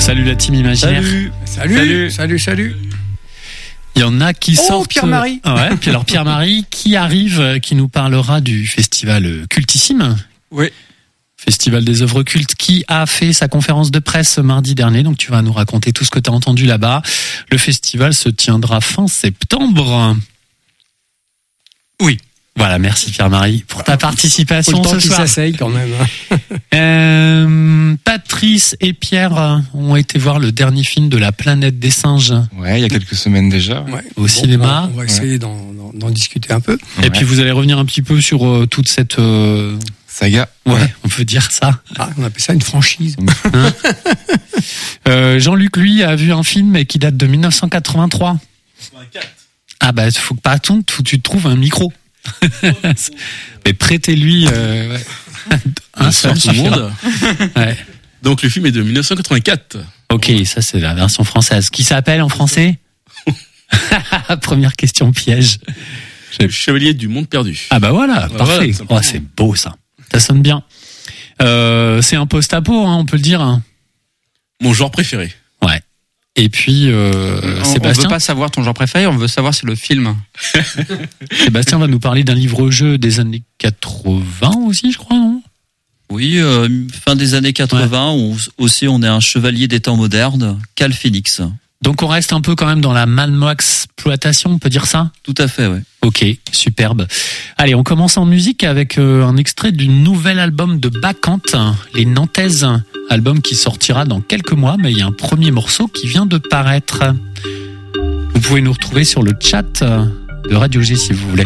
Salut la team imaginaire. Salut. Il y en a qui sortent. Pierre-Marie. Ouais. Puis alors Pierre-Marie qui arrive, qui nous parlera du festival Cultissime. Oui. Festival des œuvres cultes, qui a fait sa conférence de presse mardi dernier. Donc tu vas nous raconter tout ce que tu as entendu là-bas. Le festival se tiendra fin septembre. Oui. Voilà, merci Pierre-Marie pour ta participation ce soir. S'asseye quand même. Patrice et Pierre ont été voir le dernier film de La Planète des Singes. Ouais, il y a quelques semaines déjà. Ouais. Au cinéma. On va essayer d'en discuter un peu. Et puis vous allez revenir un petit peu sur toute cette saga. Ouais, on peut dire ça. On appelle ça une franchise. Jean-Luc, lui, a vu un film qui date de 1983. Ah bah, faut que pas attendre, faut que tu te trouves un micro. Mais prêtez-lui un seul monde. Ouais. Donc le film est de 1984. Ok, ça c'est la version française. Qui s'appelle en français? Première question piège. Le Chevalier du Monde Perdu. Ah bah voilà, parfait. Voilà, c'est beau ça. Ça sonne bien. C'est un post-apo, on peut le dire. Mon genre préféré. Ouais. Et puis Sébastien. On veut pas savoir ton genre préféré, on veut savoir si le film. Sébastien va nous parler d'un livre-jeu des années 80 aussi, je crois, non? Oui, fin des années 80, où aussi on est un chevalier des temps modernes, Cal Phoenix. Donc on reste un peu quand même dans la Mad Max exploitation, on peut dire ça? Tout à fait, ouais. Ok, superbe. Allez, on commence en musique avec un extrait du nouvel album de Bacchante, Les Nantaises, album qui sortira dans quelques mois, mais il y a un premier morceau qui vient de paraître. Vous pouvez nous retrouver sur le chat de Radio G si vous voulez.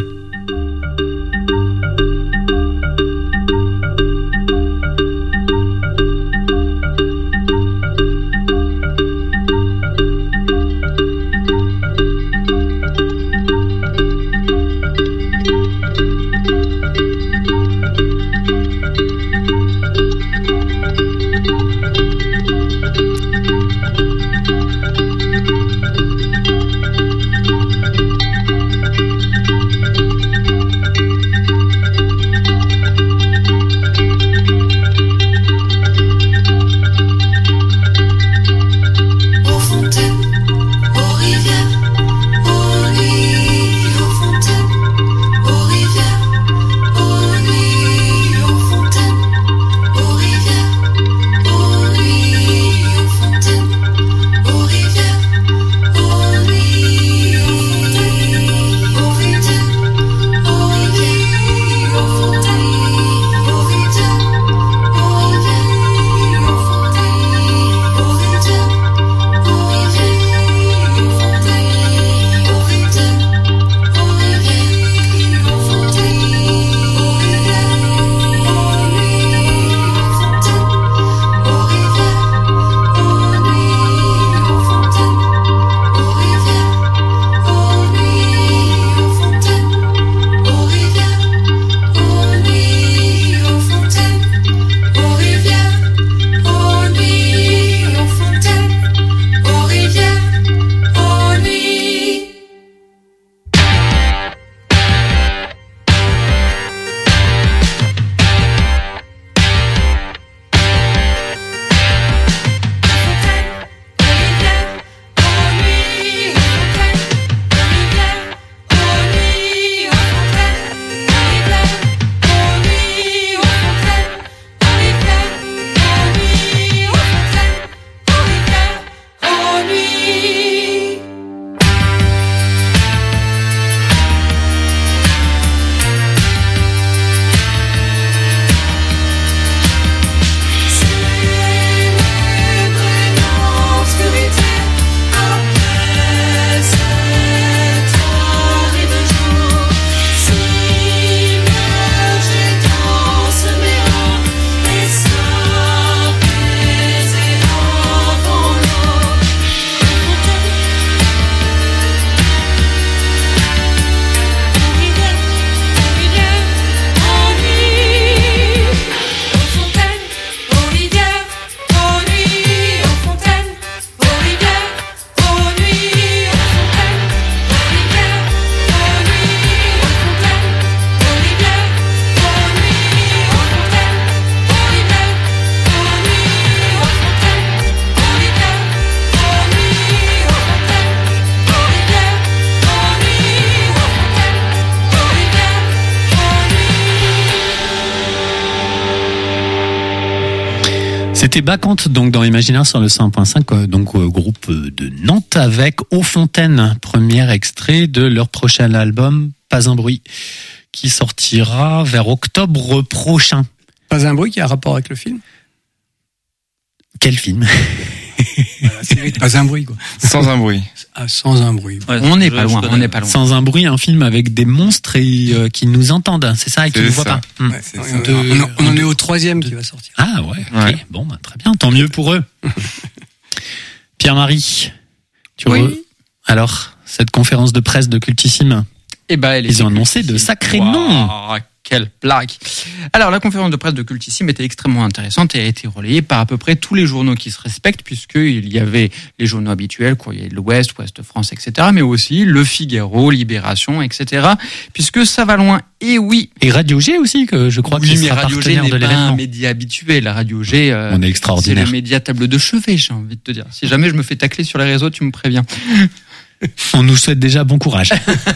C'était Bacchante, donc dans Imaginaire sur le 101.5, donc groupe de Nantes avec Eau-Fontaine, premier extrait de leur prochain album Pas un bruit, qui sortira vers octobre prochain. Pas un bruit qui a rapport avec le film. Quel film? La série Pas un bruit, quoi. Sans un bruit. Ah, sans un bruit. Ouais, On n'est pas loin, on n'est pas loin. Sans un bruit, un film avec des monstres et qui nous entendent, c'est ça, et qui C'est ne voient ça. pas. Ouais, on en est au 3e qui va sortir. Ah ouais, ok. Ouais. Bon, bah, très bien, tant mieux pour eux. Pierre-Marie, alors, cette conférence de presse de Cultissime, Eh ben, ils ont annoncé de sacrés noms. Quelle blague. Alors, la conférence de presse de Cultissime était extrêmement intéressante et a été relayée par à peu près tous les journaux qui se respectent, puisqu'il y avait les journaux habituels, Courrier de l'Ouest, Ouest France, etc., mais aussi Le Figaro, Libération, etc., puisque ça va loin. Et oui. Et Radio G aussi, que je crois qu'il mais sera Radio G partenaire n'est de pas un l'événement. média habitué. La Radio G, On est c'est extraordinaire. le média table de chevet, j'ai envie de te dire. Si jamais je me fais tacler sur les réseaux, tu me préviens. On nous souhaite déjà bon courage.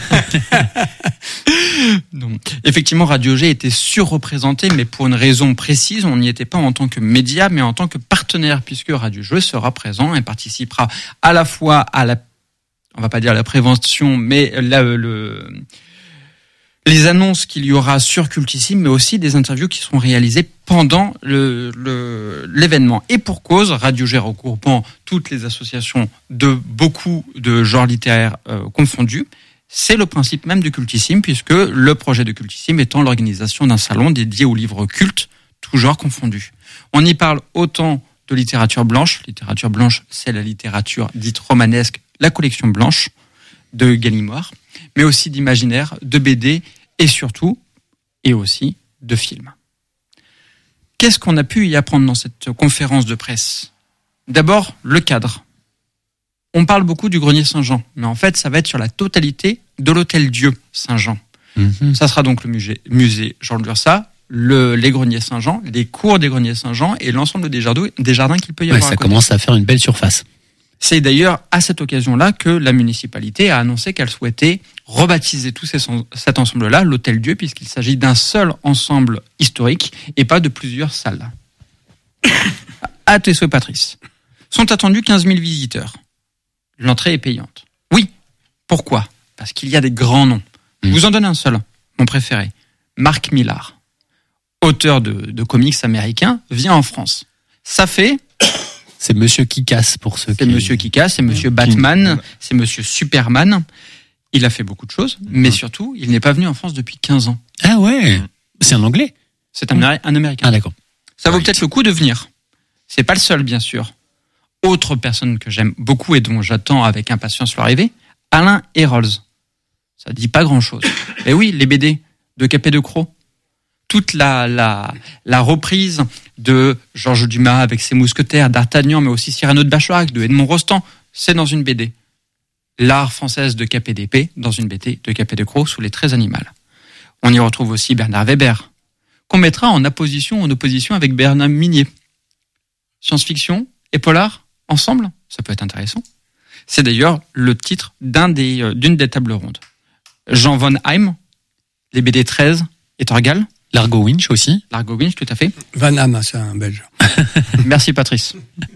Non. Effectivement, Radio G était surreprésenté, mais pour une raison précise, on n'y était pas en tant que média, mais en tant que partenaire, puisque Radio G sera présent et participera à la fois à la, on va pas dire la prévention, mais les annonces qu'il y aura sur Cultissime, mais aussi des interviews qui seront réalisées pendant l'événement. Et pour cause, Radio G regroupant toutes les associations de beaucoup de genres littéraires confondus, c'est le principe même du Cultissime, puisque le projet de Cultissime étant l'organisation d'un salon dédié aux livres cultes, tous genres confondus. On y parle autant de littérature blanche. Littérature blanche, c'est la littérature dite romanesque, la collection blanche de Gallimard, mais aussi d'imaginaire, de BD et surtout, et aussi, de films. Qu'est-ce qu'on a pu y apprendre dans cette conférence de presse ? D'abord, le cadre. On parle beaucoup du Grenier Saint-Jean, mais en fait, ça va être sur la totalité de l'Hôtel-Dieu Saint-Jean. Ça sera donc le musée Jean Lursa, les Greniers Saint-Jean, les cours des Greniers Saint-Jean et l'ensemble des jardins qu'il peut y avoir. Ça commence à faire une belle surface. C'est d'ailleurs à cette occasion-là que la municipalité a annoncé qu'elle souhaitait rebaptiser tout cet ensemble-là, l'Hôtel-Dieu, puisqu'il s'agit d'un seul ensemble historique et pas de plusieurs salles. À tes souhaits, Patrice. Sont attendus 15 000 visiteurs. L'entrée est payante. Oui. Pourquoi ? Parce qu'il y a des grands noms. Je vous en donne un seul, mon préféré. Mark Millar, auteur de comics américains, vient en France. Ça fait... C'est Monsieur Kick-Ass pour ceux qui... C'est Monsieur Kick-Ass, c'est Monsieur Batman, c'est Monsieur Superman. Il a fait beaucoup de choses, mais surtout, il n'est pas venu en France depuis 15 ans. Ah ouais, c'est un Anglais. C'est un Américain. Ah d'accord. Ça vaut peut-être le coup de venir. C'est pas le seul, bien sûr. Autre personne que j'aime beaucoup et dont j'attends avec impatience l'arrivée, Alain Hérold. Ça dit pas grand-chose. Mais oui, les BD de Capet de Croc. Toute la reprise de Georges Dumas avec ses mousquetaires, d'Artagnan, mais aussi Cyrano de Bergerac, de Edmond Rostand, c'est dans une BD. L'art française de Capet d'Épée, dans une BD de Capet de Croc, sous les traits animales. On y retrouve aussi Bernard Weber, qu'on mettra en opposition avec Bernard Minier. Science-fiction et polar, ensemble, ça peut être intéressant. C'est d'ailleurs le titre d'une des tables rondes. Jean von Heim, les BD 13 et Torgal. Largo Winch aussi. Largo Winch, tout à fait. Van Hamme, c'est un Belge. Merci Patrice.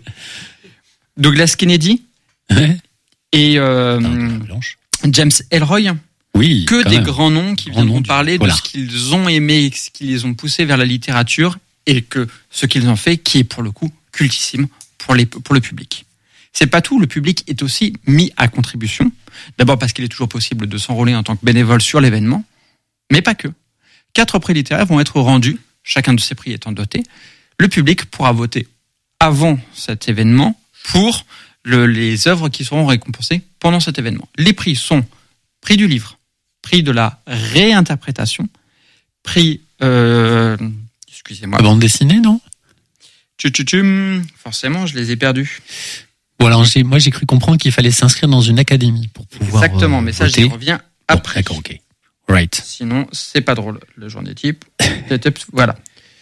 Douglas Kennedy Ouais. et Blanche. James Ellroy. Oui. Que quand des même. grands noms qui Grand nom viendront du parler de polar. ce qu'ils ont aimé, ce qui les ont poussés vers la littérature et que ce qu'ils ont fait, qui est pour le coup cultissime pour le public. C'est pas tout, le public est aussi mis à contribution. D'abord parce qu'il est toujours possible de s'enrôler en tant que bénévole sur l'événement, mais pas que. 4 prix littéraires vont être rendus, chacun de ces prix étant doté. Le public pourra voter avant cet événement pour les œuvres qui seront récompensées pendant cet événement. Les prix sont prix du livre, prix de la réinterprétation, prix... excusez-moi. La bande dessinée, non? Forcément, je les ai perdus. Bon, alors moi j'ai cru comprendre qu'il fallait s'inscrire dans une académie pour pouvoir. Exactement, mais ça, j'y voter. reviens Bon, après. d'accord, ok. Right. Sinon, c'est pas drôle. Le journée type. Voilà.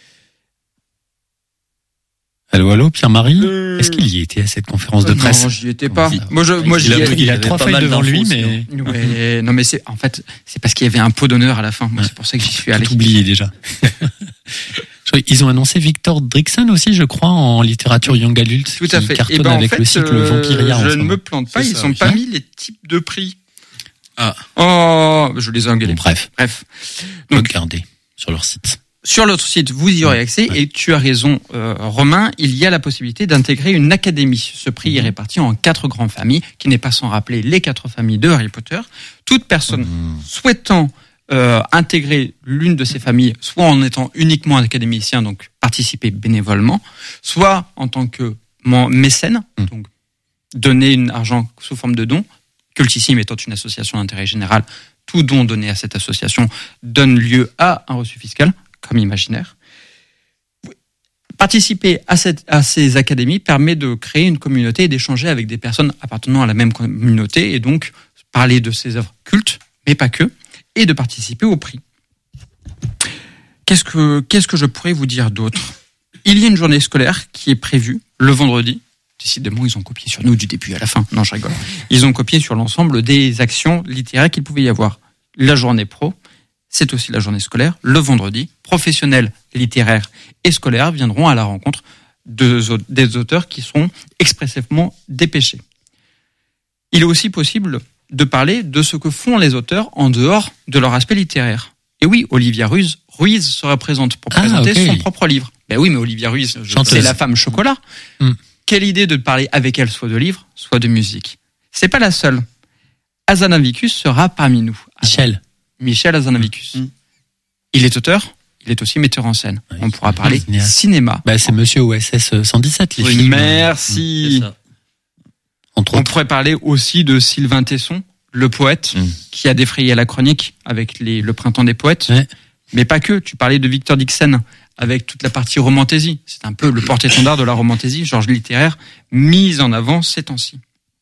Allô, Pierre-Marie. Est-ce qu'il y était à cette conférence de presse? Non, j'y étais pas. Comment ça Moi, j'y étais. Il a 3 feuilles devant lui, mais Ouais, non, mais c'est parce qu'il y avait un pot d'honneur à la fin. Moi, c'est pour ça que j'y suis allé. tout oublié déjà. Ils ont annoncé Victor Drixon aussi, je crois, en littérature young adult. Tout à fait. Qui cartonne avec le cycle Vampiria. Je ne me plante pas, ils n'ont pas mis les types de prix. Ah. Oh, je les ai engueulés. Bon, bref. Donc, regardez sur leur site. Sur l'autre site, vous y aurez accès. Et tu as raison, Romain, il y a la possibilité d'intégrer une académie. Ce prix est réparti en 4 grandes familles, qui n'est pas sans rappeler les 4 familles de Harry Potter. Toute personne souhaitant intégrer l'une de ces familles, soit en étant uniquement un académicien, donc participer bénévolement, soit en tant que mécène, donc donner un argent sous forme de don. Cultissime étant une association d'intérêt général, tout don donné à cette association donne lieu à un reçu fiscal, comme imaginaire. Participer à ces académies permet de créer une communauté et d'échanger avec des personnes appartenant à la même communauté et donc parler de ces œuvres cultes, mais pas que, et de participer au prix. Qu'est-ce que je pourrais vous dire d'autre ? Il y a une journée scolaire qui est prévue le vendredi. Décidément, ils ont copié sur nous du début à la fin. Non, je rigole. Ils ont copié sur l'ensemble des actions littéraires qu'il pouvait y avoir. La journée pro, c'est aussi la journée scolaire. Le vendredi, professionnels littéraires et scolaires viendront à la rencontre des auteurs qui sont expressivement dépêchés. Il est aussi possible de parler de ce que font les auteurs en dehors de leur aspect littéraire. Et oui, Olivia Ruiz se représente pour présenter son propre livre. Ben oui, mais Olivia Ruiz, c'est la femme chocolat. Quelle idée de parler avec elle soit de livres, soit de musique. C'est pas la seule. Hazanavicius sera parmi nous. Michel Hazanavicius. Il est auteur, il est aussi metteur en scène. On pourra parler cinéma. C'est Monsieur OSS 117, les films. Merci. On pourrait parler aussi de Sylvain Tesson, le poète, qui a défrayé la chronique avec le printemps des poètes. Ouais. Mais pas que. Tu parlais de Victor Dixon avec toute la partie romantaisie. C'est un peu le porte-étendard de la romantaisie, genre littéraire, mise en avant ces temps-ci.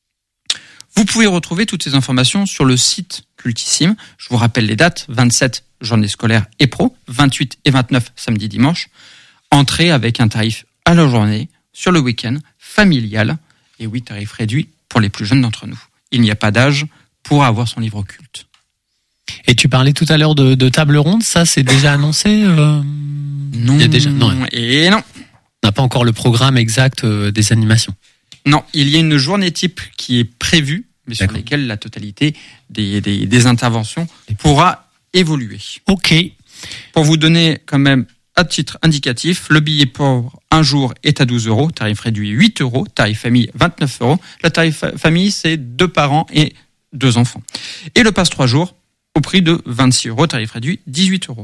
Vous pouvez retrouver toutes ces informations sur le site Cultissime. Je vous rappelle les dates, 27 journée scolaire et pro, 28 et 29 samedi dimanche. Entrée avec un tarif à la journée, sur le week-end, familial, et oui, tarif réduit pour les plus jeunes d'entre nous. Il n'y a pas d'âge pour avoir son livre culte. Et tu parlais tout à l'heure de table ronde, ça c'est déjà annoncé Non. Il y a déjà... non. Et non. On n'a pas encore le programme exact des animations. Non, il y a une journée type qui est prévue, mais sur laquelle la totalité des interventions pourra évoluer. Ok. Pour vous donner quand même à titre indicatif, le billet pour un jour est à 12 €, tarif réduit 8 €, tarif famille 29 €. Le tarif famille, c'est 2 parents et 2 enfants. Et le passe 3 jours au prix de 26 €, tarif réduit 18 €.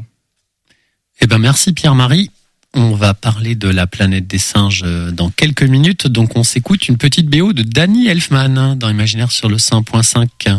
Eh ben merci Pierre-Marie. On va parler de la planète des singes dans quelques minutes. Donc on s'écoute une petite BO de Danny Elfman dans Imaginaire sur le 100.5.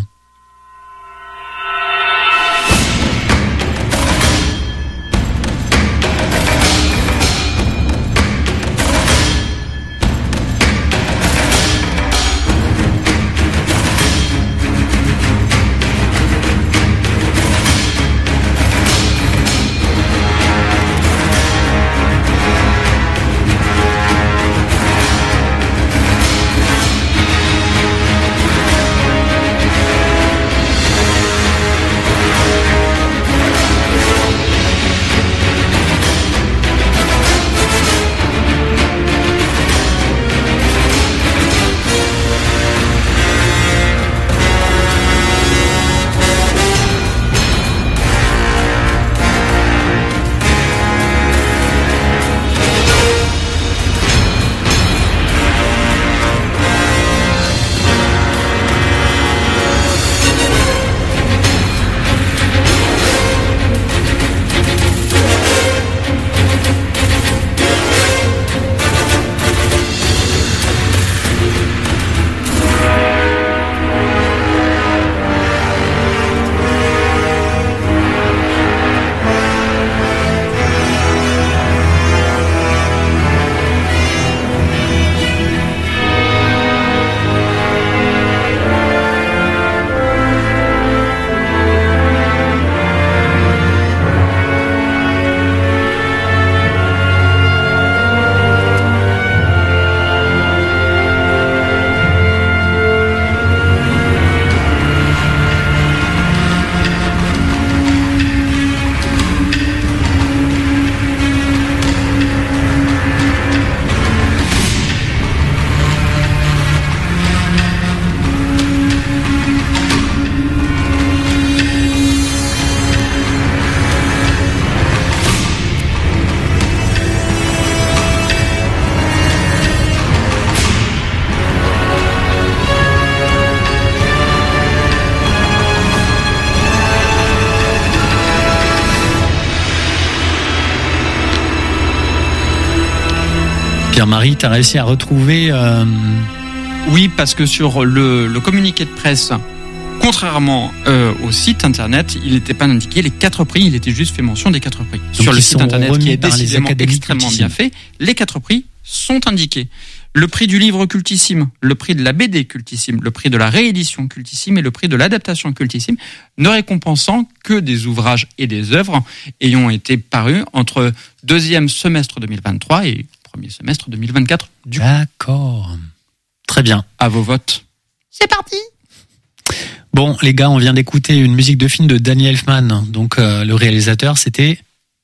Pierre-Marie, t'as réussi à retrouver... Oui, parce que sur le communiqué de presse, contrairement au site internet, il n'était pas indiqué les 4 prix, il était juste fait mention des 4 prix. Donc sur le site internet qui est par les décidément académies extrêmement cultissimes. bien fait, les 4 prix sont indiqués. Le prix du livre cultissime, le prix de la BD cultissime, le prix de la réédition cultissime et le prix de l'adaptation cultissime, ne récompensant que des ouvrages et des œuvres ayant été parus entre deuxième semestre 2023 et premier semestre 2024. D'accord. Très bien. À vos votes. C'est parti. Bon, les gars, on vient d'écouter une musique de film de Danny Elfman. Donc, le réalisateur, c'était...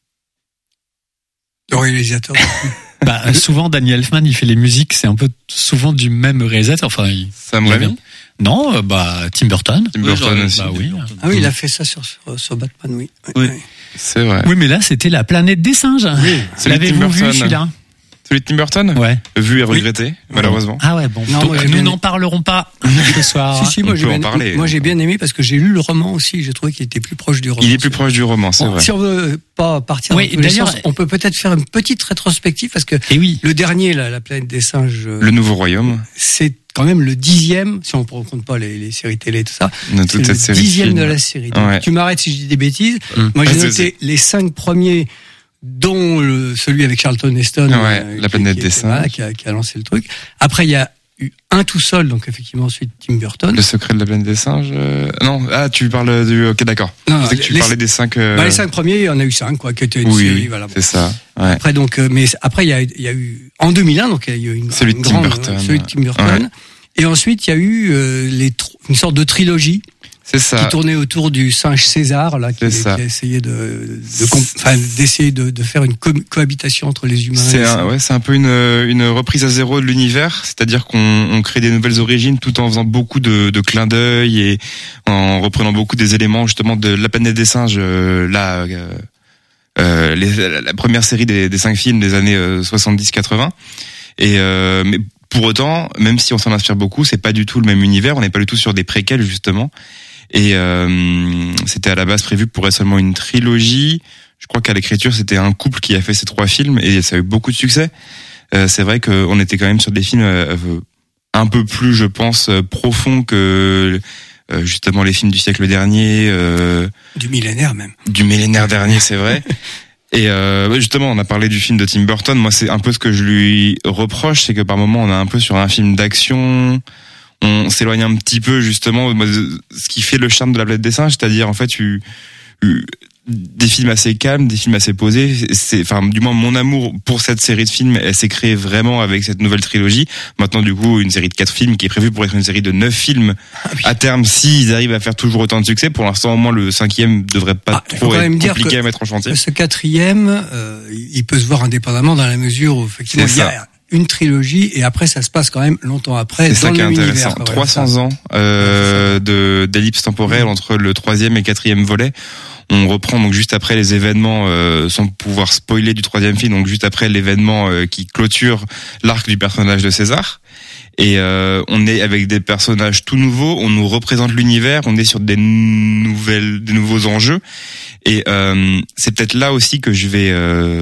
Le réalisateur. Souvent, Danny Elfman, il fait les musiques, c'est un peu souvent du même réalisateur. Enfin, Sam Raimi. Non, Tim Burton. Tim Burton aussi. Oui. Ah oui, il a fait ça sur Batman, oui. Oui. C'est vrai. Oui, mais là, c'était La Planète des Singes. Oui. Celui de Tim L'avez-vous vu, Burton. celui-là? Celui de Tim Burton. Ouais. Vu et regretté, malheureusement. Ah ouais, bon. Non, Donc, moi, j'ai nous bien n'en parlerons pas ce soir. Si, moi on peut en parler. Moi j'ai bien aimé parce que j'ai lu le roman aussi, j'ai trouvé qu'il était plus proche du roman. Il est plus proche du roman, c'est Bon, vrai. si on veut pas partir Oui, dans tous les d'ailleurs- sens, on peut peut-être faire une petite rétrospective parce que Et oui. le dernier, là, La Planète des Singes, Le Nouveau Royaume, c'est quand même le 10e, si on ne compte pas les séries télé et tout ça, de c'est toute le cette série. 10e films. de la série. Donc, Ouais. tu m'arrêtes si je dis des bêtises. Hum. Moi j'ai Ah, c'est- noté les 5 premiers, dont celui avec Charlton Heston, Ouais, La Planète des Singes. qui a lancé le truc. Après il y a eu un tout seul, donc effectivement celui de Tim Burton. Le secret de la planète des singes. Non, tu parles du. Ok, d'accord. Non, Je sais que tu les- parlais des 5. Les 5 premiers, il y en a eu 5, quoi, qui étaient une Oui, série, voilà. c'est ça. Ouais. Après, donc, mais après, il y a eu, en 2001, donc, il y a eu Celui de Tim Burton. celui de Tim Burton. Ouais. Et ensuite, il y a eu, une sorte de trilogie C'est qui ça. tournait autour du singe César, là, qui C'est ça. a essayé d'essayer de faire une cohabitation entre les humains. C'est un peu une reprise à zéro de l'univers, c'est-à-dire qu'on crée des nouvelles origines tout en faisant beaucoup de clins d'œil et en reprenant beaucoup des éléments justement de La Planète des Singes, la première série des 5 films des années 70-80. Et mais pour autant, même si on s'en inspire beaucoup, c'est pas du tout le même univers. On n'est pas du tout sur des préquels justement. Et c'était à la base prévu pour être seulement une trilogie. Je crois qu'à l'écriture, c'était un couple qui a fait ces 3 films et ça a eu beaucoup de succès. C'est vrai qu'on était quand même sur des films un peu plus, je pense, profonds que justement les films du siècle dernier, Du millénaire, même. du millénaire dernier, c'est vrai. Et justement, on a parlé du film de Tim Burton. Moi, c'est un peu ce que je lui reproche, c'est que par moments, on est un peu sur un film d'action. On s'éloigne un petit peu justement de ce qui fait le charme de La Planète des Singes, c'est-à-dire en fait des films assez calmes, des films assez posés. Enfin, du moins, mon amour pour cette série de films, elle s'est créée vraiment avec cette nouvelle trilogie. Maintenant, du coup, une série de 4 films qui est prévue pour être une série de 9 films à terme, s'ils arrivent à faire toujours autant de succès. Pour l'instant, au moins, le 5e devrait pas faut trop quand même être dire compliqué que- à mettre en chantier. Ce 4e, il peut se voir indépendamment dans la mesure où, effectivement, C'est il y a une trilogie et après, ça se passe quand même longtemps après C'est dans ça le qui est même intéressant. univers. 300 ans d'ellipse temporelle entre le 3e et 4e volet. On reprend donc juste après les événements, sans pouvoir spoiler du 3e film, donc juste après l'événement qui clôture l'arc du personnage de César. Et on est avec des personnages tout nouveaux, on nous représente l'univers, on est sur des nouveaux enjeux. Et c'est peut-être là aussi que je vais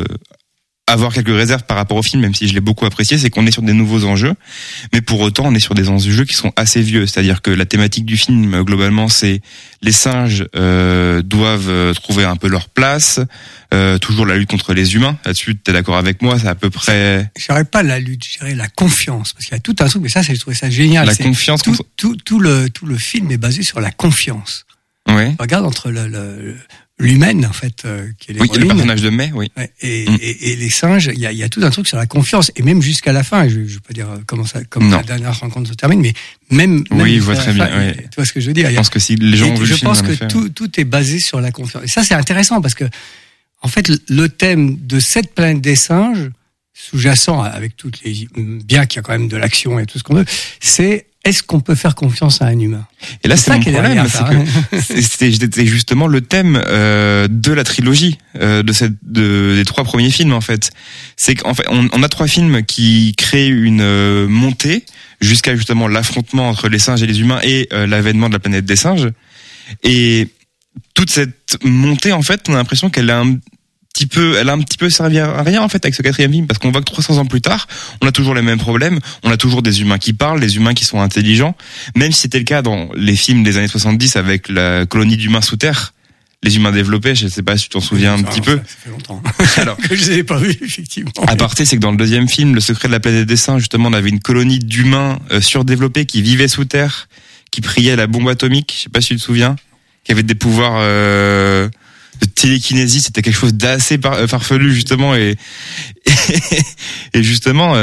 avoir quelques réserves par rapport au film, même si je l'ai beaucoup apprécié, c'est qu'on est sur des nouveaux enjeux, mais pour autant on est sur des enjeux qui sont assez vieux, c'est-à-dire que la thématique du film globalement c'est les singes doivent trouver un peu leur place, toujours la lutte contre les humains, là-dessus t'es d'accord avec moi, c'est à peu près Je dirais pas la lutte, je dirais la confiance, parce qu'il y a tout un truc, mais ça, je trouvais ça génial. la C'est confiance contre... tout le film est basé sur la confiance. Ouais. Regarde entre l'humaine, en fait, qui est Oui, le l'héroïne, personnage de May, oui. ouais, et les singes, il y a tout un truc sur la confiance, et même jusqu'à la fin, je vais pas dire comment Non. la dernière rencontre se termine, mais même Oui, je jusqu'à vois la très fin, bien, oui. tu vois ce que je veux dire. Je pense que si les gens ont vu je le film, pense en que effet, tout est basé sur la confiance. Et ça, c'est intéressant, parce que, en fait, le thème de cette planète des singes, sous-jacent avec toutes les, bien qu'il y a quand même de l'action et tout ce qu'on veut, c'est est-ce qu'on peut faire confiance à un humain? Et là, c'est ça mon qui est problème, derrière, c'est ça, que hein. c'était justement le thème de la trilogie des 3 premiers films en fait. C'est qu'en fait on a 3 films qui créent une montée jusqu'à justement l'affrontement entre les singes et les humains et l'avènement de la planète des singes. Et toute cette montée en fait, on a l'impression qu'elle est un elle a un petit peu servi à rien en fait avec ce 4e film, parce qu'on voit que 300 ans plus tard, on a toujours les mêmes problèmes, on a toujours des humains qui parlent, des humains qui sont intelligents, même si c'était le cas dans les films des années 70 avec la colonie d'humains sous terre, les humains développés, je sais pas si tu t'en souviens un petit peu. Ça fait longtemps. Alors que je les ai pas vus, effectivement. À partir, c'est que dans le 2e film, Le secret de la planète des singes, justement, on avait une colonie d'humains surdéveloppés qui vivaient sous terre, qui priaient à la bombe atomique, je sais pas si tu te souviens, qui avaient des pouvoirs de télékinésie, c'était quelque chose d'assez farfelu justement, et justement,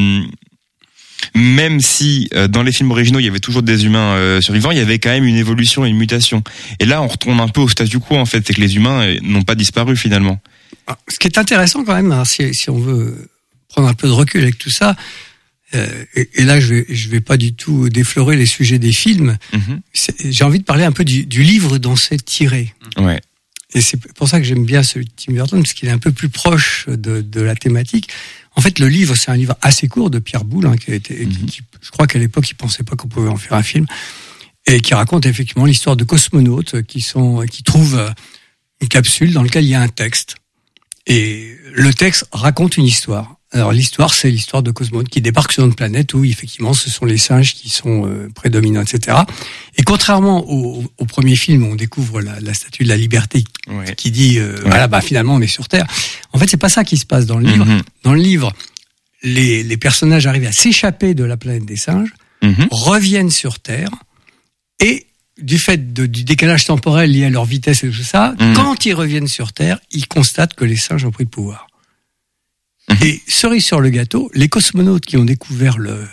même si dans les films originaux il y avait toujours des humains survivants, il y avait quand même une évolution et une mutation. Et là, on retourne un peu au statu quo en fait, c'est que les humains n'ont pas disparu finalement. Ce qui est intéressant quand même, hein, si on veut prendre un peu de recul avec tout ça, et là je vais pas du tout déflorer les sujets des films. J'ai envie de parler un peu du livre dont c'est tiré. Ouais. Et c'est pour ça que j'aime bien celui de Tim Burton, parce qu'il est un peu plus proche de la thématique. En fait, le livre, c'est un livre assez court de Pierre Boulle, hein, qui, je crois qu'à l'époque, il pensait pas qu'on pouvait en faire un film, et qui raconte effectivement l'histoire de cosmonautes qui trouvent une capsule dans laquelle il y a un texte. Et le texte raconte une histoire. Alors l'histoire, c'est l'histoire de cosmonautes qui débarquent sur une planète où effectivement ce sont les singes qui sont prédominants, etc. Et contrairement au premier film où on découvre la statue de la liberté qui dit voilà, bah finalement on est sur Terre. En fait, c'est pas ça qui se passe dans le livre. Dans le livre, les personnages arrivent à s'échapper de la planète des singes, reviennent sur Terre, et du fait du décalage temporel lié à leur vitesse et tout ça, quand ils reviennent sur Terre, ils constatent que les singes ont pris le pouvoir. Et cerise sur le gâteau, les cosmonautes qui ont découvert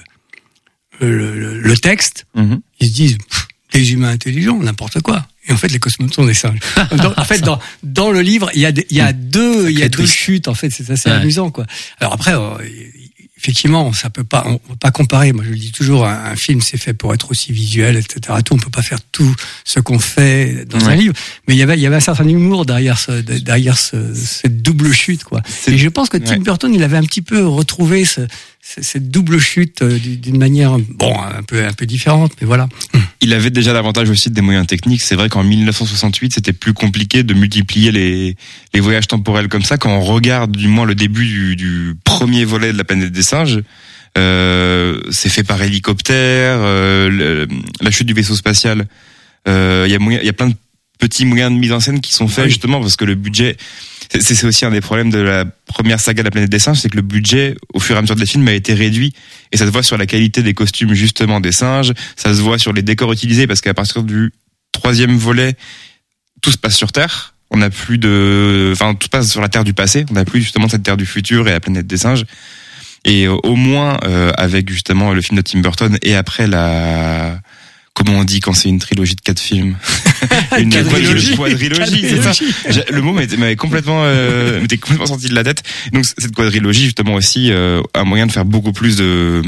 le texte, ils se disent des humains intelligents, n'importe quoi. Et en fait, les cosmonautes sont des singes. En fait, dans le livre, il y a deux chutes. En fait, c'est assez amusant, quoi. Alors après, effectivement, on peut pas comparer. Moi, je le dis toujours, un film, c'est fait pour être aussi visuel, etc. On peut pas faire tout ce qu'on fait dans un livre. Mais il y avait un certain humour derrière cette double chute, quoi. Et je pense que Tim Burton, il avait un petit peu retrouvé cette double chute d'une manière, un peu différente, mais voilà. Il avait déjà l'avantage aussi des moyens techniques. C'est vrai qu'en 1968, c'était plus compliqué de multiplier les voyages temporels comme ça. Quand on regarde du moins le début du premier volet de La planète des singes, c'est fait par hélicoptère, la chute du vaisseau spatial. Il y a plein de petits moyens de mise en scène qui sont faits justement parce que le budget, c'est aussi un des problèmes de la première saga de La planète des singes, c'est que le budget au fur et à mesure des films a été réduit, et ça se voit sur la qualité des costumes justement des singes, ça se voit sur les décors utilisés, parce qu'à partir du 3e volet, tout se passe sur Terre. On n'a plus tout se passe sur la Terre du passé. On n'a plus justement cette Terre du futur et la planète des singes. Et au moins avec justement le film de Tim Burton et après comment on dit quand c'est une trilogie de 4 films? Une quadrilogie, c'est ça. Le mot m'avait complètement sorti de la tête. Donc cette quadrilogie justement aussi a moyen de faire beaucoup plus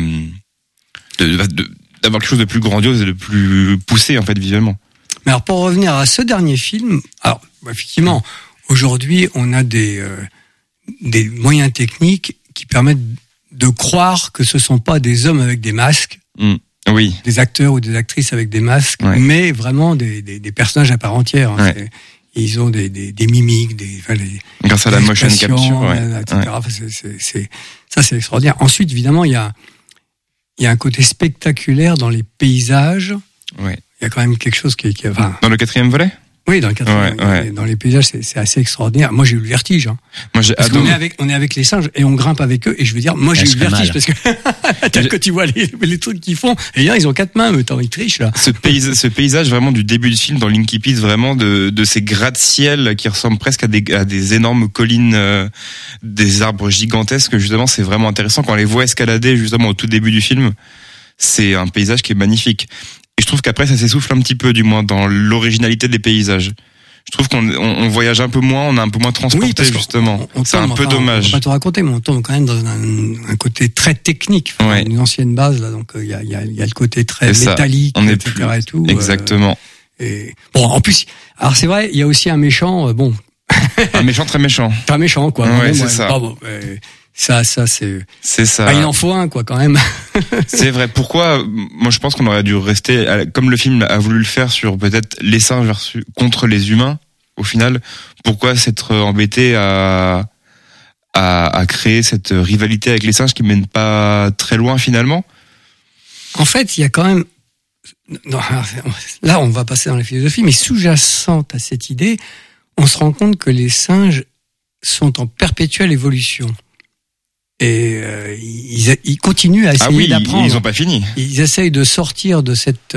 d'avoir quelque chose de plus grandiose et de plus poussé en fait visuellement. Mais alors pour revenir à ce dernier film, alors effectivement aujourd'hui on a des moyens techniques qui permettent de croire que ce sont pas des hommes avec des masques. Oui. Des acteurs ou des actrices avec des masques, mais vraiment des personnages à part entière. Hein. Ils ont des mimiques, grâce à la motion capture, etc. C'est extraordinaire. Ensuite, évidemment, il y a un côté spectaculaire dans les paysages. Ouais. Il y a quand même quelque chose qui Dans le 4e volet? Oui, dans le 4e, dans les paysages, c'est assez extraordinaire. Moi, j'ai eu le vertige. Hein. Parce qu'on est avec les singes et on grimpe avec eux. Et je veux dire, moi, j'ai eu le vertige parce que tel que tu vois les trucs qu'ils font. Et là, ils ont 4 mains, mais ils trichent là. Ce paysage vraiment du début du film, dans l'Inky vraiment de ces gratte-ciel qui ressemblent presque à des énormes collines, des arbres gigantesques. Justement, c'est vraiment intéressant quand on les voit escalader justement au tout début du film. C'est un paysage qui est magnifique. Et je trouve qu'après, ça s'essouffle un petit peu, du moins, dans l'originalité des paysages. Je trouve qu'on voyage un peu moins, on est un peu moins transporté, justement. C'est un peu dommage. On va pas te raconter, mais on tombe quand même dans un côté très technique, une ancienne base, là, donc il y a le côté très métallique, etc. et tout. Exactement. Et bon, en plus, alors c'est vrai, il y a aussi un méchant, un méchant très méchant. Très méchant, quoi. Ouais, c'est ça. Ça, c'est ça. Bah, il en faut un, quoi, quand même. C'est vrai. Pourquoi? Moi, je pense qu'on aurait dû rester, comme le film a voulu le faire sur peut-être les singes contre les humains. au final, pourquoi s'être embêté à créer cette rivalité avec les singes qui mène pas très loin finalement? En fait, il y a quand même... Non, là, on va passer dans la philosophie, mais sous-jacente à cette idée, on se rend compte que les singes sont en perpétuelle évolution. Et ils continuent à essayer d'apprendre. Ils n'ont pas fini. Ils essayent de sortir de cette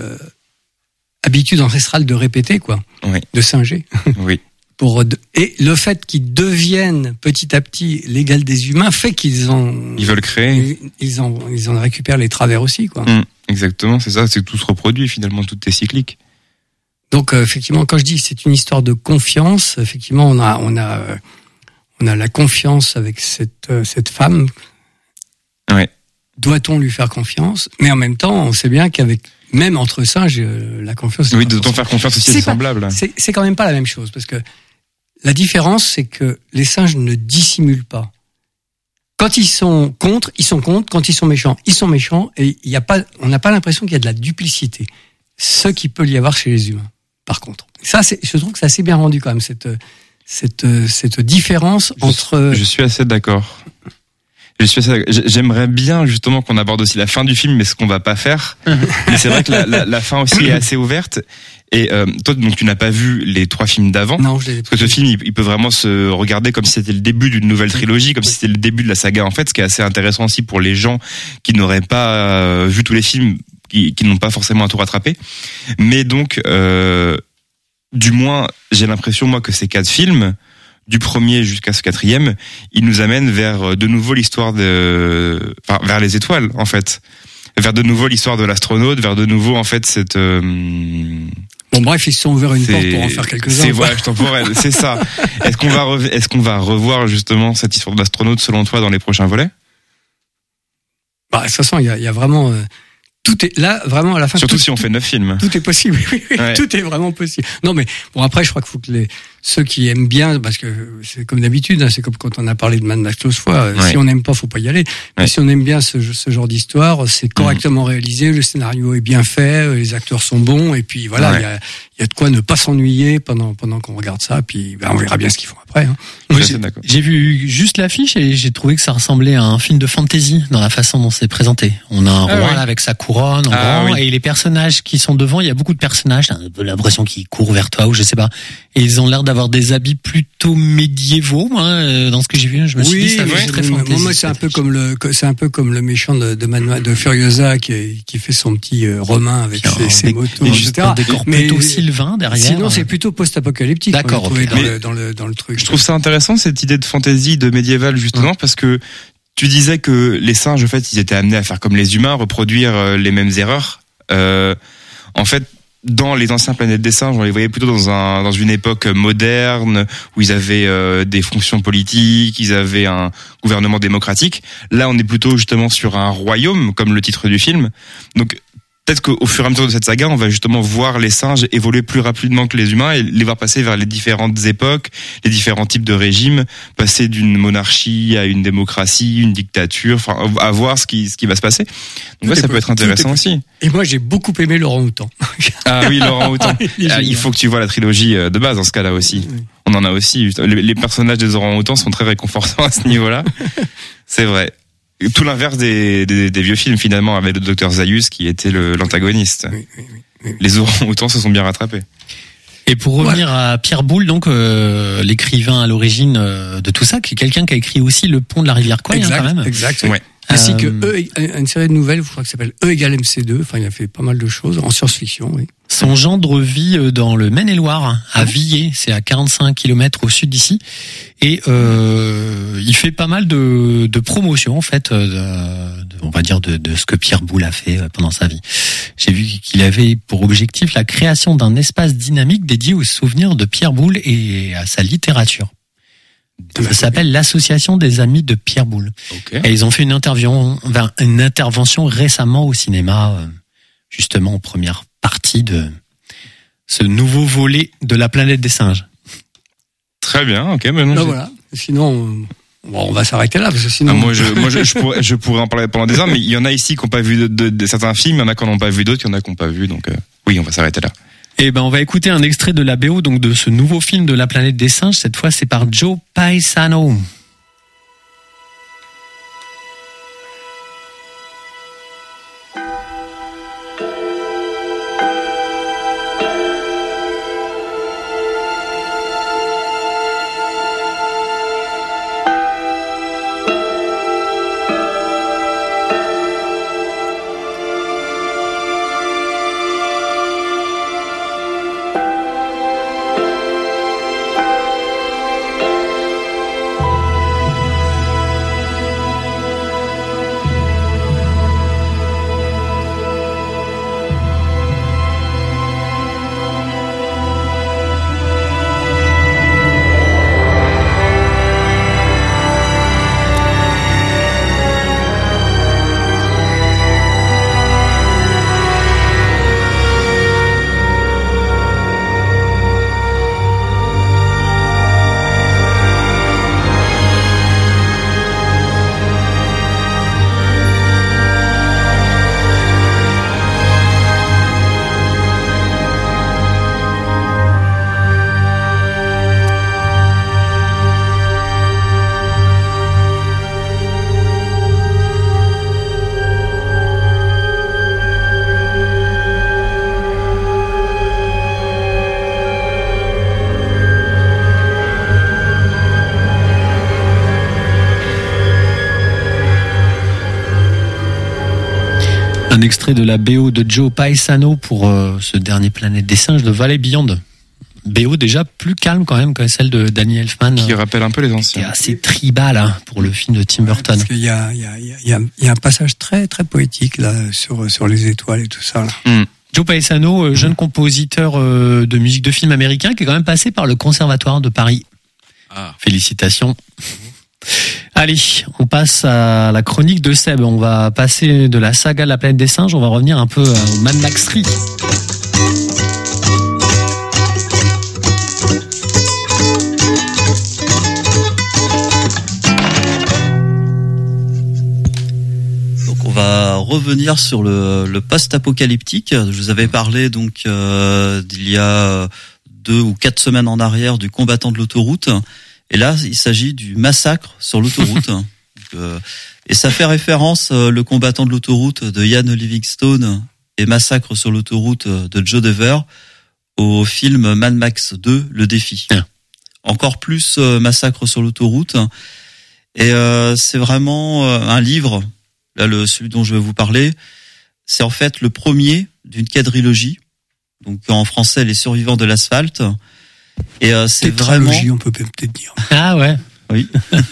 habitude ancestrale de répéter, quoi, Oui. de singer. Oui. Et le fait qu'ils deviennent petit à petit l'égal des humains fait qu'ils veulent créer. Ils en récupèrent les travers aussi, quoi. Exactement, c'est ça, c'est que tout se reproduit finalement, tout est cyclique. Donc effectivement, quand je dis que c'est une histoire de confiance, effectivement, on a la confiance avec cette femme. Ouais. Doit-on lui faire confiance? Mais en même temps, on sait bien qu'avec même entre singes, la confiance. Oui, doit-on faire confiance aussi, c'est semblable. C'est quand même pas la même chose, parce que la différence, c'est que les singes ne dissimulent pas. Quand ils sont contre, ils sont contre. Quand ils sont méchants, ils sont méchants. Et on n'a pas l'impression qu'il y a de la duplicité. Ce qui peut y avoir chez les humains, par contre. Ça, je trouve que c'est assez bien rendu quand même, cette différence entre... Je suis assez d'accord. J'aimerais bien justement qu'on aborde aussi la fin du film, mais ce qu'on va pas faire. Mais c'est vrai que la fin aussi est assez ouverte. Et toi, donc tu n'as pas vu les 3 films d'avant. Non, je les ai pas. Parce que ce film, il peut vraiment se regarder comme si c'était le début d'une nouvelle trilogie, comme si c'était le début de la saga en fait, ce qui est assez intéressant aussi pour les gens qui n'auraient pas vu tous les films, qui n'ont pas forcément à tout rattraper. Mais donc, du moins, j'ai l'impression moi que ces 4 films, du premier jusqu'à ce 4e, ils nous amènent vers de nouveau l'histoire vers les étoiles en fait, vers de nouveau l'histoire de l'astronaute, vers de nouveau en fait cette Bon, bref, ils se sont ouverts une porte pour en faire quelques-uns. C'est voyage temporel, c'est ça. Est-ce qu'on va revoir justement cette histoire de l'astronaute selon toi dans les prochains volets? Bah, de toute façon, il y a vraiment tout est là vraiment à la fin. Surtout si on fait 9 films. Tout est possible. Oui, ouais. Tout est vraiment possible. Non, mais bon, après, je crois qu'il faut que ceux qui aiment bien, parce que c'est comme d'habitude, c'est comme quand on a parlé de Mad Max l'autre fois. Ouais. Si on n'aime pas, faut pas y aller. Mais si on aime bien ce genre d'histoire, c'est correctement réalisé, le scénario est bien fait, les acteurs sont bons, et puis voilà, il y a de quoi ne pas s'ennuyer pendant qu'on regarde ça. Puis on verra bien ce qu'ils font après. Hein. Moi, j'ai vu juste l'affiche et j'ai trouvé que ça ressemblait à un film de fantasy dans la façon dont c'est présenté. On a un roi là, avec sa couronne en grand, et les personnages qui sont devant, il y a beaucoup de personnages, t'as un peu l'impression qu'ils courent vers toi ou je sais pas. Et ils ont l'air d'avoir des habits plutôt médiévaux, dans ce que j'ai vu. Je me suis dit ça fait très fantasy. Moi, c'est un peu comme le méchant de Furiosa qui fait son petit Romain avec ses motos, etc. Un décor plutôt sylvain derrière. Sinon, c'est plutôt post-apocalyptique. D'accord. Dans le truc. Je trouve ça intéressant cette idée de fantasy, de médiéval justement, parce que tu disais que les singes, en fait, ils étaient amenés à faire comme les humains, reproduire les mêmes erreurs. En fait, dans les anciens planètes des singes, on les voyait plutôt dans une époque moderne où ils avaient des fonctions politiques, ils avaient un gouvernement démocratique. Là, on est plutôt justement sur un royaume, comme le titre du film. Donc peut-être qu'au fur et à mesure de cette saga, on va justement voir les singes évoluer plus rapidement que les humains et les voir passer vers les différentes époques, les différents types de régimes, passer d'une monarchie à une démocratie, une dictature, enfin, à voir ce qui va se passer. Donc ça peut être intéressant aussi. Et moi, j'ai beaucoup aimé Laurent Houtan. Ah oui, Laurent Houtan. Il faut que tu vois la trilogie de base dans ce cas-là aussi. Oui. On en a aussi. Les personnages des Laurent Houtan sont très réconfortants à ce niveau-là. C'est vrai. Tout l'inverse des vieux films finalement, avec le docteur Zaius qui était l'antagoniste. Oui. Les orang-outans se sont bien rattrapés. Et pour revenir à Pierre Boulle, donc l'écrivain à l'origine de tout ça, qui est quelqu'un qui a écrit aussi Le Pont de la rivière Kwai, quand même. Exact. Ouais. Ainsi que une série de nouvelles, je crois que ça s'appelle E égale MC2. Enfin, il a fait pas mal de choses en science-fiction. Oui. Son gendre vit dans le Maine-et-Loire, à Villers, c'est à 45 km au sud d'ici, et il fait pas mal de promotion en fait, on va dire de ce que Pierre Boulle a fait pendant sa vie. J'ai vu qu'il avait pour objectif la création d'un espace dynamique dédié aux souvenirs de Pierre Boulle et à sa littérature. Ça s'appelle l'Association des Amis de Pierre Boulle. Okay. Et ils ont fait une intervention récemment au cinéma, justement en première partie de ce nouveau volet de La Planète des Singes. Très bien, ok. Maintenant, voilà. Sinon, on va s'arrêter là parce que sinon. Je pourrais en parler pendant des heures, mais il y en a ici qui n'ont pas vu de certains films, il y en a qui n'en ont pas vu d'autres, il y en a qui n'ont pas vu, donc oui, on va s'arrêter là. Et ben on va écouter un extrait de la BO donc de ce nouveau film de la planète des singes. Cette fois c'est par Joe Paisano. Un extrait de la BO de Joe Paisano pour ce dernier Planète des singes de Valley Beyond. BO déjà plus calme quand même que celle de Danny Elfman. Qui rappelle un peu les Qui est anciens. assez tribal hein, pour le film de Tim Burton. Parce qu'il y a un passage très très poétique là sur les étoiles et tout ça là. Joe Paisano, jeune compositeur de musique de film américain qui est quand même passé par le Conservatoire de Paris. Ah. Félicitations. Allez, on passe à la chronique de Seb. On va passer de la saga de la planète des singes, on va revenir un peu au Mad Max 3. Donc on va revenir sur le post-apocalyptique. Je vous avais parlé donc d'il y a 2 ou 4 semaines en arrière du combattant de l'autoroute. Et là, il s'agit du massacre sur l'autoroute. Et ça fait référence, le combattant de l'autoroute de Ian Livingstone et Massacre sur l'autoroute de Joe Dever, au film Mad Max 2, Le Défi. Encore plus Massacre sur l'autoroute. Et c'est vraiment un livre, là celui dont je vais vous parler, c'est en fait le premier d'une quadrilogie. Donc en français, Les Survivants de l'asphalte. Et c'est vraiment, on peut peut-être dire. Ah ouais. oui.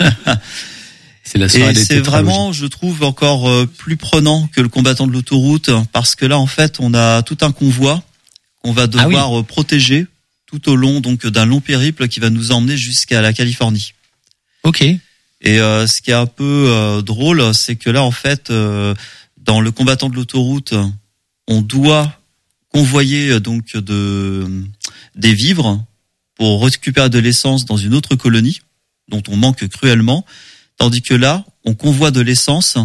C'est la soirée Et des c'est vraiment, je trouve, encore plus prenant que le combattant de l'autoroute, parce que là, en fait, on a tout un convoi qu'on va devoir protéger tout au long donc d'un long périple qui va nous emmener jusqu'à la Californie. Ok. Et ce qui est un peu drôle, c'est que là, en fait, dans le combattant de l'autoroute, on doit convoyer donc des vivres pour récupérer de l'essence dans une autre colonie dont on manque cruellement, tandis que là, on convoie de l'essence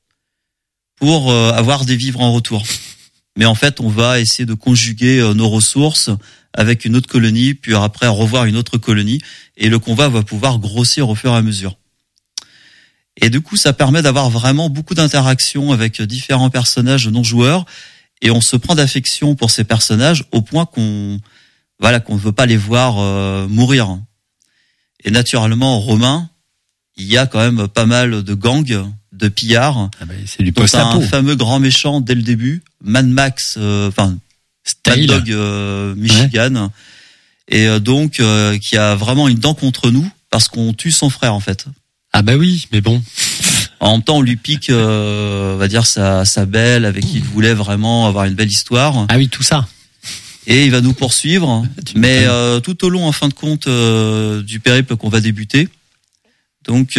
pour avoir des vivres en retour. Mais en fait, on va essayer de conjuguer nos ressources avec une autre colonie, puis après revoir une autre colonie, et le convoi va pouvoir grossir au fur et à mesure. Et du coup, ça permet d'avoir vraiment beaucoup d'interactions avec différents personnages non joueurs, et on se prend d'affection pour ces personnages au point qu'on ne veut pas les voir mourir. Et naturellement, en romain, il y a quand même pas mal de gangs, de pillards. Ah bah, c'est du dont post-apo. un fameux grand méchant dès le début, Mad Max, Mad Style. Dog Michigan, et donc qui a vraiment une dent contre nous parce qu'on tue son frère en fait. Ah bah oui, mais bon. En même temps, on lui pique, on va dire sa belle avec qui il voulait vraiment avoir une belle histoire. Ah oui, tout ça. Et il va nous poursuivre, mais tout au long, en fin de compte, du périple qu'on va débuter. Donc,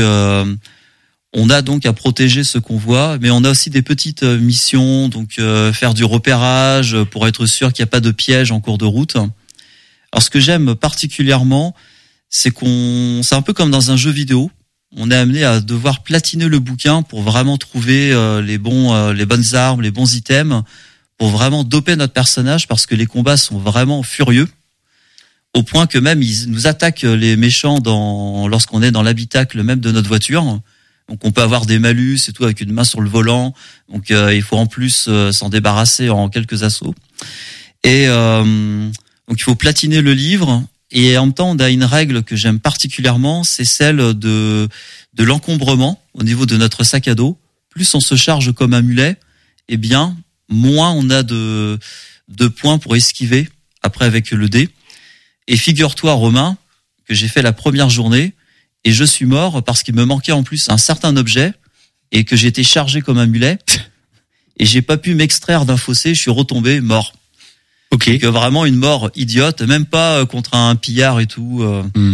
on a donc à protéger ce convoi, mais on a aussi des petites missions, donc faire du repérage pour être sûr qu'il n'y a pas de piège en cours de route. Alors, ce que j'aime particulièrement, c'est c'est un peu comme dans un jeu vidéo. On est amené à devoir platiner le bouquin pour vraiment trouver les bonnes armes, les bons items, pour vraiment doper notre personnage parce que les combats sont vraiment furieux. Au point que même ils nous attaquent les méchants lorsqu'on est dans l'habitacle même de notre voiture. Donc on peut avoir des malus et tout avec une main sur le volant. Donc il faut en plus s'en débarrasser en quelques assauts. Et donc il faut platiner le livre. Et en même temps, on a une règle que j'aime particulièrement, c'est celle de l'encombrement au niveau de notre sac à dos. Plus on se charge comme un mulet, eh bien moins on a de points pour esquiver après avec le dé. Et figure-toi, Romain, que j'ai fait la première journée et je suis mort parce qu'il me manquait en plus un certain objet et que j'étais chargé comme un mulet et j'ai pas pu m'extraire d'un fossé, je suis retombé mort. Ok. Donc vraiment une mort idiote, même pas contre un pillard et tout.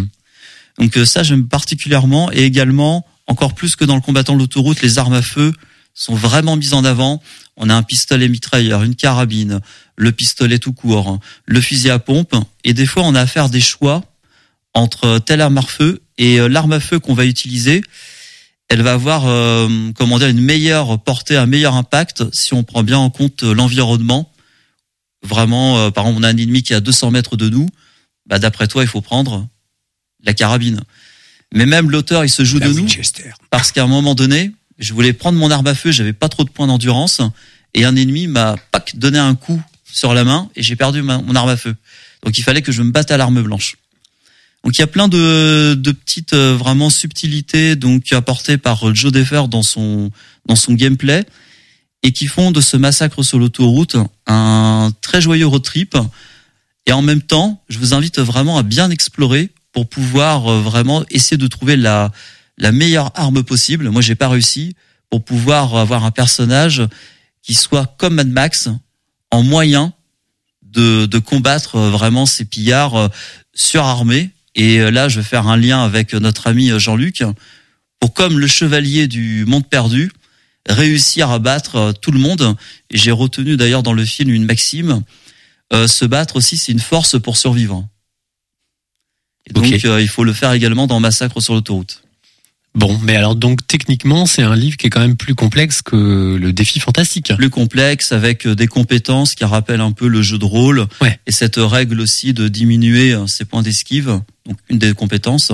Donc ça j'aime particulièrement et également encore plus que dans le combattant de l'autoroute, les armes à feu sont vraiment mises en avant. On a un pistolet mitrailleur, une carabine, le pistolet tout court, le fusil à pompe et des fois on a à faire des choix entre telle arme à feu et l'arme à feu qu'on va utiliser. Elle va avoir une meilleure portée, un meilleur impact si on prend bien en compte l'environnement. Vraiment, par exemple, on a un ennemi qui est à 200 mètres de nous. Bah, d'après toi, il faut prendre la carabine. Mais même l'auteur, il se joue de nous parce qu'à un moment donné, je voulais prendre mon arme à feu, j'avais pas trop de points d'endurance et un ennemi m'a donné un coup sur la main et j'ai perdu mon arme à feu. Donc il fallait que je me batte à l'arme blanche. Donc il y a plein de petites vraiment subtilités donc apportées par Joe Defer dans son gameplay. Et qui font de ce massacre sur l'autoroute un très joyeux road trip. Et en même temps, je vous invite vraiment à bien explorer pour pouvoir vraiment essayer de trouver la meilleure arme possible. Moi, j'ai pas réussi pour pouvoir avoir un personnage qui soit comme Mad Max, en moyen de combattre vraiment ces pillards surarmés. Et là, je vais faire un lien avec notre ami Jean-Luc pour, comme le chevalier du monde perdu, réussir à battre tout le monde. Et j'ai retenu d'ailleurs dans le film une maxime, se battre aussi c'est une force pour survivre. Et donc il faut le faire également dans Massacre sur l'autoroute. Bon, mais alors donc techniquement c'est un livre qui est quand même plus complexe que le défi fantastique. Plus complexe avec des compétences qui rappellent un peu le jeu de rôle. Ouais. Et cette règle aussi de diminuer ses points d'esquive, donc une des compétences,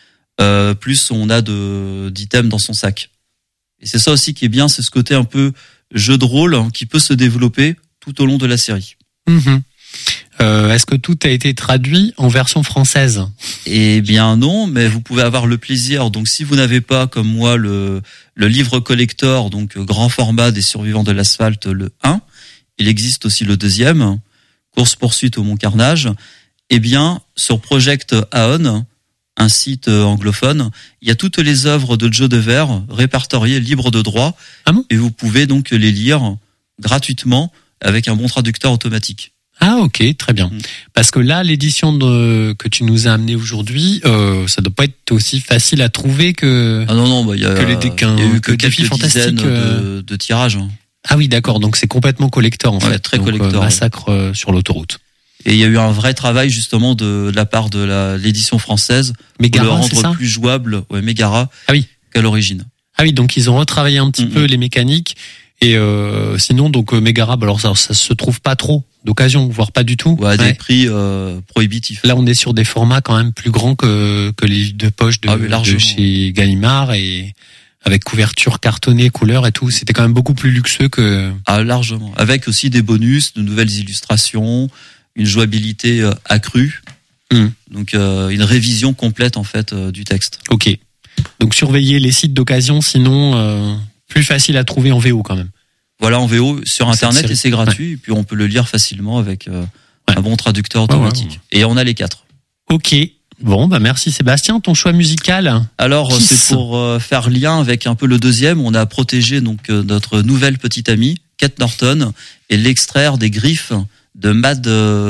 plus on a d'items dans son sac. Et c'est ça aussi qui est bien, c'est ce côté un peu jeu de rôle qui peut se développer tout au long de la série. Mmh. Est-ce que tout a été traduit en version française ? Eh bien non, mais vous pouvez avoir le plaisir. Donc si vous n'avez pas, comme moi, le livre collector, donc grand format des survivants de l'asphalte, le 1, il existe aussi le 2e, Course-poursuite au Mont Carnage. Eh bien, sur Project Aon, un site anglophone, il y a toutes les œuvres de Joe Dever répertoriées libres de droit. Ah bon ? Et vous pouvez donc les lire gratuitement avec un bon traducteur automatique. Ah ok, très bien. Parce que là, l'édition que tu nous as amenée aujourd'hui, ça doit pas être aussi facile à trouver que il y a eu que quelques dizaines de tirages. Ah oui, d'accord. Donc c'est complètement collector en fait. Très donc, collector. Massacre sur l'autoroute. Et il y a eu un vrai travail justement de la part de l'édition française Megara, pour le c'est ça rendre plus jouable, Megara, qu'à l'origine. Ah oui, donc ils ont retravaillé un petit peu les mécaniques. Et sinon, donc Megara, alors ça se trouve pas trop d'occasion, voire pas du tout. Ouais, des prix prohibitifs. Là, on est sur des formats quand même plus grands que les livres de poche de chez Gallimard et avec couverture cartonnée, couleur et tout. C'était quand même beaucoup plus luxueux que. Ah, largement. Avec aussi des bonus, de nouvelles illustrations, une jouabilité accrue. Donc une révision complète en fait du texte. Ok. Donc surveillez les sites d'occasion, sinon plus facile à trouver en VO quand même. Voilà, en VO sur internet et c'est gratuit. Et puis on peut le lire facilement avec un bon traducteur automatique. Ouais. Et on a les 4. Ok. Bon, merci Sébastien. Ton choix musical ? Alors c'est pour faire lien avec un peu le 2e. On a protégé donc notre nouvelle petite amie Kate Norton et l'extraire des griffes de Mad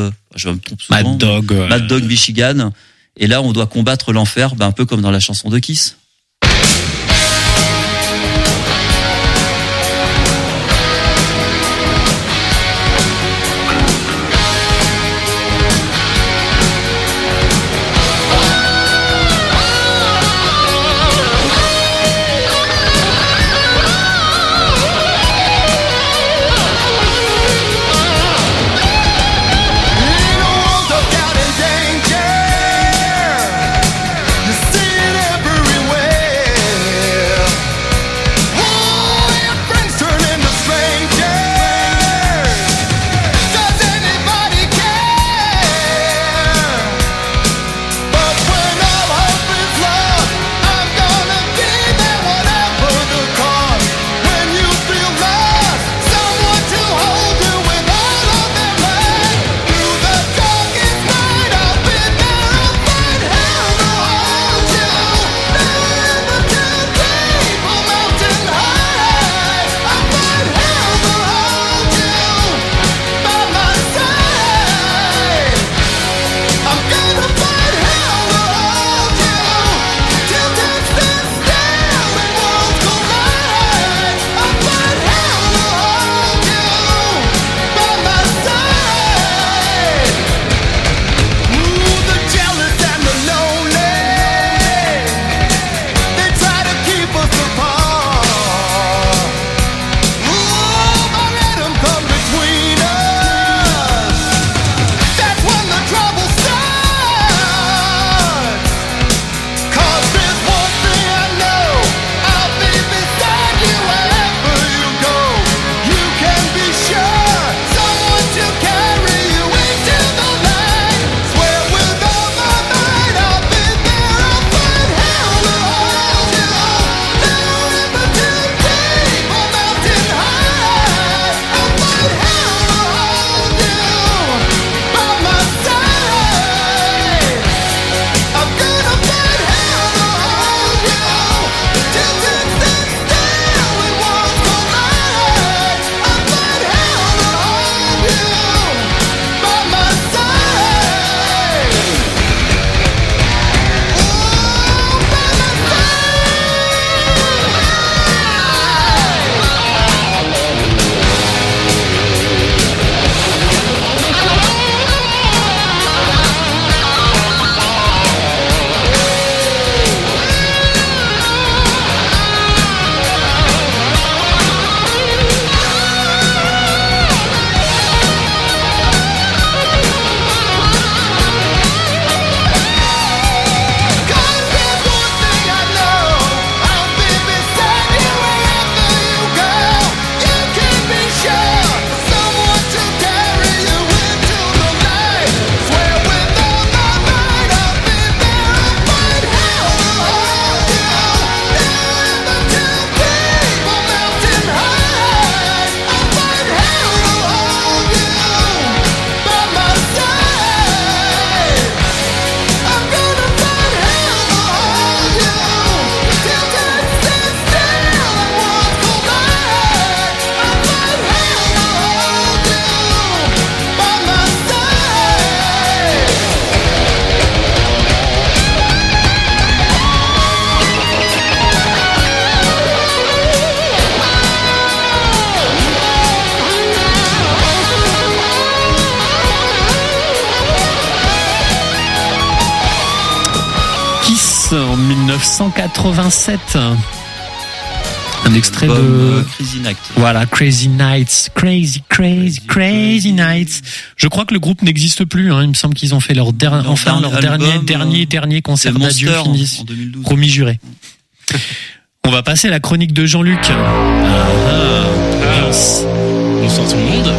Dog Michigan. Et là on doit combattre l'enfer, un peu comme dans la chanson de Kiss. 1987. Un extrait Album, de Crazy Night. voilà, Crazy Nights, Crazy Nights. Je crois que le groupe n'existe plus. Hein. Il me semble qu'ils ont fait leur dernier concert d'adieu Monster fini. en 2012. Promis juré. On va passer à la chronique de Jean-Luc. Bonsoir tout le monde.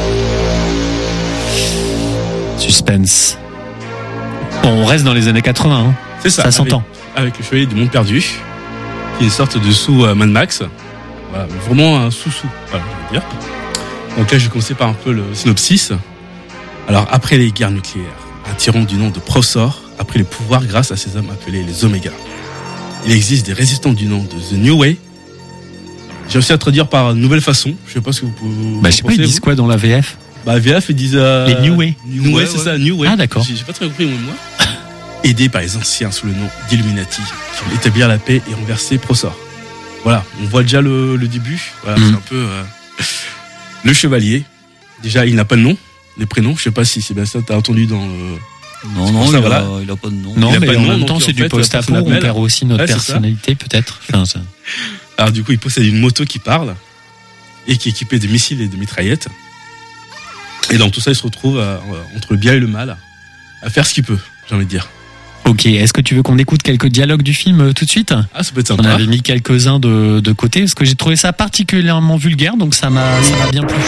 Suspense. Bon, on reste dans les années 80. Hein. C'est ça. Ça s'entend. Avec le Chevalier du Monde Perdu, qui est une sorte de sous Mad Max. Voilà, mais vraiment un sous-sous, voilà, je veux dire. Donc là, je vais commencer par un peu le synopsis. Alors, après les guerres nucléaires, un tyran du nom de Procor a pris le pouvoir grâce à ces hommes appelés les Oméga. Il existe des résistants du nom de The New Way. J'ai réussi à traduire par nouvelle façon. Je sais pas ce que vous Bah, je sais pas, ils disent quoi dans la VF? Bah, VF, ils disent... Les New Way. New Way, c'est ça, New Way. Ah, d'accord. J'ai pas très compris, moi. Aidés par les anciens sous le nom d'Illuminati, qui veulent établir la paix et renverser Procor. Voilà, on voit déjà le début. Voilà, c'est un peu le chevalier. Déjà, il n'a pas de nom, les prénoms. Je sais pas si c'est bien ça. T'as entendu dans. Non, ça, il voilà. a pas de nom. Non, Il a mais pas de en nom, même donc, temps, en c'est du fait, post-apo. la On personne perd aussi notre Ouais, c'est ça. personnalité, peut-être. Enfin, ça... Alors du coup, il possède une moto qui parle et qui est équipée de missiles et de mitraillettes. Et dans tout ça, il se retrouve entre le bien et le mal à faire ce qu'il peut, j'ai envie de dire. Ok, est-ce que tu veux qu'on écoute quelques dialogues du film tout de suite? Ah, ça peut être On sympa. avait mis quelques-uns de côté, parce que j'ai trouvé ça particulièrement vulgaire, donc ça m'a bien plu.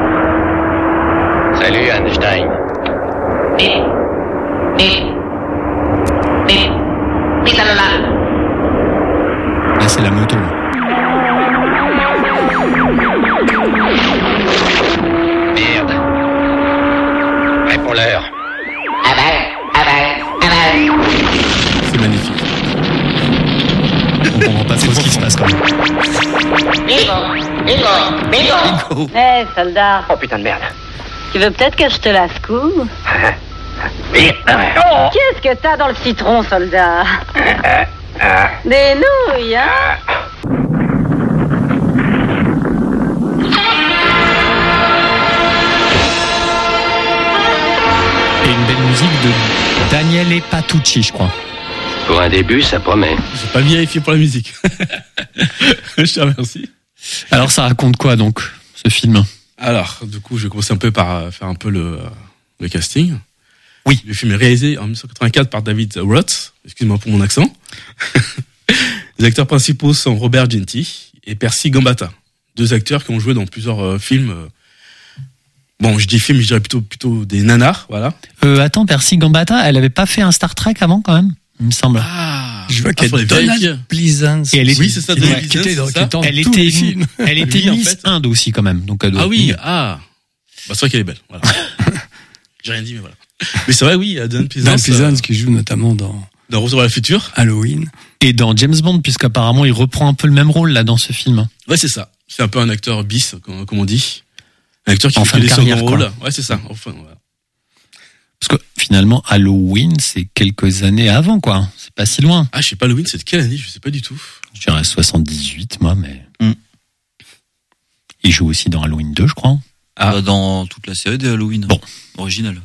Salut Einstein. Bip. Bip. Bip. Bip, là, là, là. Là, c'est la moto. Merde. Réponds-leur. Aval, aval, aval. C'est magnifique. On comprend pas trop ce qui se passe quand même. Bingo, bingo, bingo. Hé, soldat, Oh putain de merde. tu veux peut-être que je te la secoue? Oh. Qu'est-ce que t'as dans le citron, soldat? Des nouilles, hein? Et une belle musique de Daniele Patucci, je crois. Pour un début, ça promet. J'ai pas vérifié pour la musique. Je te remercie. Alors, ça raconte quoi, donc, ce film? Alors, du coup, je vais commencer un peu par faire un peu le casting. Oui. Le film est réalisé en 1984 par David Roth. Excuse-moi pour mon accent. Les acteurs principaux sont Robert Genty et Percy Gambata. Deux acteurs qui ont joué dans plusieurs films. Bon, je dis film, je dirais plutôt des nanars, voilà. Attends, Percy Gambata, elle avait pas fait un Star Trek avant, quand même, il me semble. Ah, Je vois qu'il y faut a les Donald vérifier. Pleasance. Et elle est- Oui, c'est ça, qui Donald était Pleasance, dans- c'est qui ça. était en Elle tous était, les films. elle était Lui, en Miss fait. Inde aussi, quand même. Donc, elle doit- Ah oui, Bah, c'est vrai qu'elle est belle, voilà. J'ai rien dit, mais voilà. Mais c'est vrai, oui, Donald Donald Pleasance. Pleasance qui joue notamment dans Dans Retour vers le futur. Halloween. Et dans James Bond, puisqu'apparemment, il reprend un peu le même rôle, là, dans ce film. Ouais, c'est ça. C'est un peu un acteur bis, comme on dit. Un acteur qui En fait fin que de des carrière, seconds quoi. rôles. Ouais, c'est ça. Enfin, voilà. Parce que, finalement, Halloween, c'est quelques années avant, quoi. C'est pas si loin. Ah, je sais pas, Halloween, c'est de quelle année? Je sais pas du tout. Je dirais 78, moi, mais... Mm. Il joue aussi dans Halloween 2, je crois. Dans toute la série des Halloween. Bon. Originale.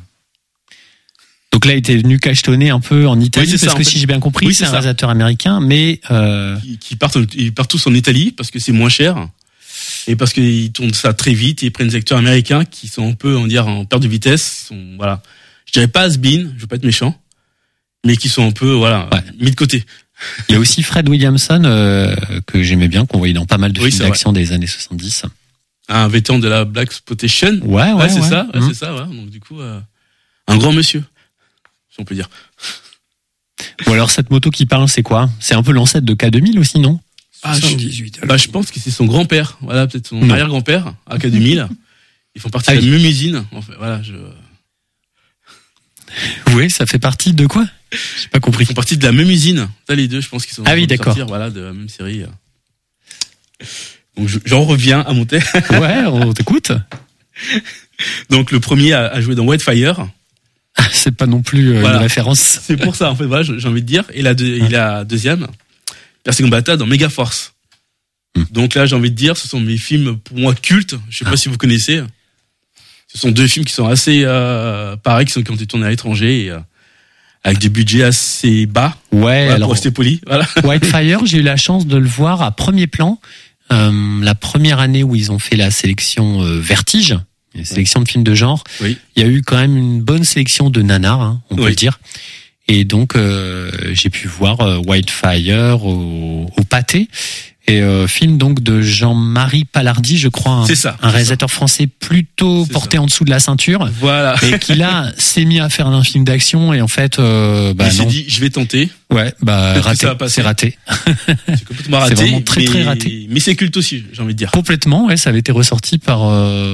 Donc là, il était venu cachetonner un peu en Italie, Oui, c'est parce ça, que en fait. si j'ai bien compris, Oui, c'est c'est un ça. réalisateur américain, mais Ils partent tous en Italie parce que c'est moins cher. Et parce qu'ils tournent ça très vite, et ils prennent des acteurs américains qui sont un peu, on va dire, en perte de vitesse. Sont, voilà. Je dirais pas has-been, je veux pas être méchant, mais qui sont un peu, voilà, Ouais. mis de côté. il y a aussi Fred Williamson, que j'aimais bien, qu'on voyait dans pas mal de Oui, films c'est d'action des années 70. Un vétéran de la Black Exploitation. Ouais, c'est ça, ouais, Mhm. c'est ça, ouais. Donc du coup, un grand monsieur, si on peut dire. Ou alors, cette moto qui parle, c'est quoi? C'est un peu l'ancêtre de K2000 aussi, non? Ah, 78. alors. Bah, je pense que c'est son grand-père, voilà, peut-être son Non. arrière-grand-père, à K2000. Ils font partie Ah de la oui. même usine, en fait. Voilà, Oui, ça fait partie de quoi? J'ai pas compris. Ils font partie de la même usine. T'as les deux, je pense qu'ils sont. Ah oui, en train de d'accord. sortir, voilà, de la même série. Donc j'en reviens à mon thème. Ouais, on t'écoute. Donc le premier a joué dans Whitefire. C'est pas non plus Voilà. une référence. C'est pour ça, en fait, voilà, j'ai envie de dire. Et la deuxième, Percy Gambata dans Megaforce. Donc là, j'ai envie de dire, ce sont mes films pour moi cultes. Je sais pas si vous connaissez. Ce sont deux films qui sont assez pareils, qui ont été tournés à l'étranger. Et, avec des budgets assez bas. Ouais, Voilà, alors pour rester poli. Voilà. Whitefire, j'ai eu la chance de le voir à premier plan. La première année où ils ont fait la sélection Vertige, une sélection de films de genre, Oui. il y a eu quand même une bonne sélection de nanars, hein, on peut Oui. le dire. Et donc j'ai pu voir Whitefire au Pâté. Et film donc de Jean-Marie Palardy, je crois, C'est ça, un c'est réalisateur français plutôt C'est porté ça. en dessous de la ceinture, Voilà. et qui là s'est mis à faire un film d'action et en fait, Il s'est non, dit, je vais tenter. ouais, Peut-être que raté, ça va passer. c'est raté. C'est complètement raté. C'est vraiment très, mais- très raté. Mais c'est culte aussi, j'ai envie de dire. Complètement, ouais, ça avait été ressorti par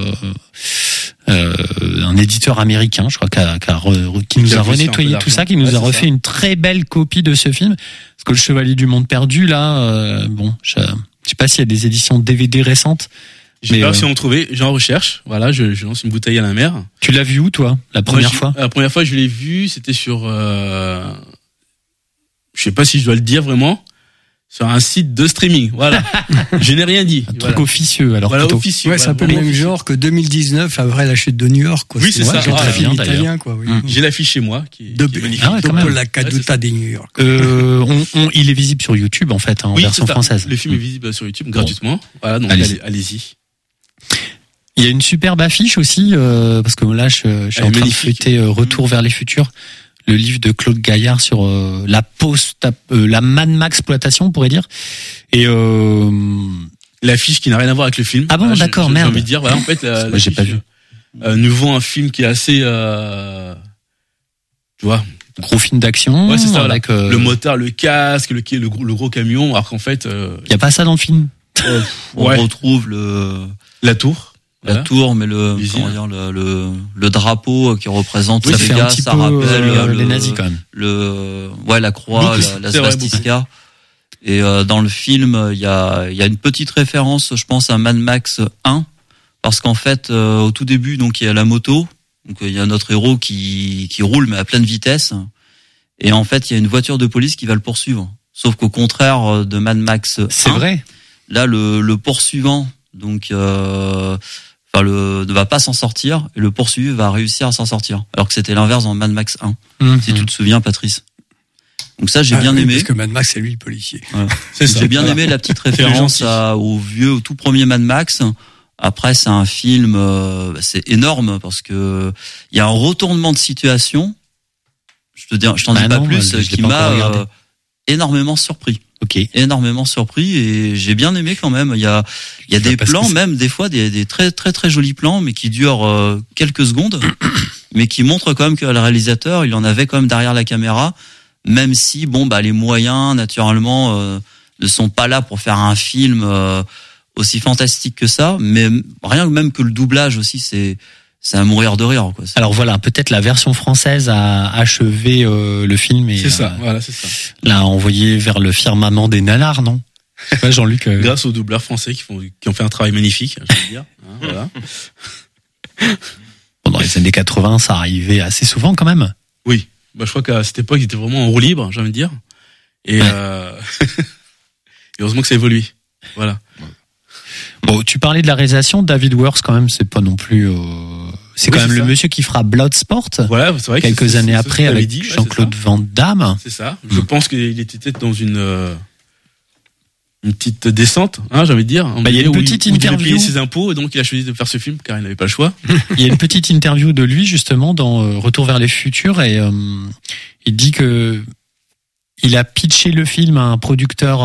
un éditeur américain, je crois, qui nous Qui a a poussé un renettoyé peu tout ça, d'argent. qui nous Ouais, a c'est refait ça. une très belle copie de ce film. Parce que le Chevalier du Monde perdu, là, bon, je sais pas s'il y a des éditions DVD récentes. J'ai Mais, pas réussi à en trouver. J'en recherche. Voilà, je lance une bouteille à la mer. Tu l'as vu où, toi, la première fois? La première fois, je l'ai vu, c'était sur, je sais pas si je dois le dire vraiment, sur un site de streaming. Voilà. Je n'ai rien dit. Un truc Voilà. officieux, alors Voilà, plutôt. officieux. Ouais, c'est un peu le Voilà, même officieux. genre que 2019 après la chute de New York, quoi. Oui, c'est ça. un Ah, film bien, italien, quoi. Oui. J'ai l'affiche chez moi, qui est magnifique. Ah ouais, quand même. Dopo la Ouais, caduta di New York. Il est visible sur YouTube, en fait, hein, en Oui, version c'est ça. française. Le film est visible sur YouTube gratuitement. Voilà, donc Allez-y. allez-y. Il y a une superbe affiche aussi, parce que là, je suis Elle en est train de magnifique. feuilleter Retour vers les futurs, le livre de Claude Gaillard sur la Mad Max exploitation, on pourrait dire. Et L'affiche qui n'a rien à voir avec le film. Ah bon, Voilà, d'accord, j'ai merde. envie de dire, voilà, en fait, Moi, j'ai pas vu. Nous vend un film qui est assez, tu vois, gros film d'action, ouais, c'est ça, avec le motard, le casque, le gros camion, alors qu'en fait, y a pas ça dans le film. On ouais, retrouve la tour. la Voilà. tour, mais L'usine. comment dire, le drapeau qui représente Ça la fait un Vega, petit ça peu rappelle les nazis quand même. la croix, Beaucoup, la c'est vrai, swastika. Et dans le film, il y a une petite référence, je pense, à Mad Max 1, parce qu'en fait, au tout début, donc il y a la moto, donc il y a notre héros qui roule mais à pleine vitesse, et en fait, il y a une voiture de police qui va le poursuivre. Sauf qu'au contraire de Mad Max 1, C'est vrai. là le poursuivant, donc ne va pas s'en sortir, et le poursuivi va réussir à s'en sortir, alors que c'était l'inverse dans Mad Max 1. Si tu te souviens, Patrice. Donc ça, j'ai bien oui, aimé. Parce que Mad Max, c'est lui le policier. C'est ça. J'ai bien Voilà. aimé la petite référence au tout premier Mad Max. Après, c'est un film, c'est énorme parce que il y a un retournement de situation. Je t'en dis pas plus, je l'ai qui pas encore m'a regardé. énormément surpris. Ok. Énormément surpris, et j'ai bien aimé quand même. Il y a des pas ce plans, que c'est. même des fois des très très très jolis plans, mais qui durent quelques secondes, mais qui montrent quand même que le réalisateur, il en avait quand même derrière la caméra, même si les moyens naturellement ne sont pas là pour faire un film aussi fantastique que ça, mais rien même que le doublage aussi, c'est à mourir de rire, quoi. Alors voilà, peut-être la version française a achevé le film et C'est ça, voilà, c'est ça. l'a envoyé vers le firmament des nanars, non? Ouais, Jean-Luc. Grâce aux doubleurs français qui ont fait un travail magnifique, je veux dire. Hein, voilà. Dans les années 80, ça arrivait assez souvent quand même. Oui. Je crois qu'à cette époque, ils étaient vraiment en roue libre, j'ai envie de dire. Et, Ouais. et heureusement que ça évolue. Voilà. Bon, tu parlais de la réalisation, David Worth quand même, c'est pas non plus. C'est Oui, quand même c'est le ça. monsieur qui fera Bloodsport Voilà, c'est vrai que quelques c'est années ce après que t'avais avec dit, ouais, Jean-Claude Van Damme. C'est ça. Je pense qu'il était peut-être dans une petite descente, hein, j'ai envie de dire. Il y a une petite où il devait interview. payer ses impôts, et donc il a choisi de faire ce film car il n'avait pas le choix. Il y a une petite interview de lui justement dans Retour vers les futurs et il dit que il a pitché le film à un producteur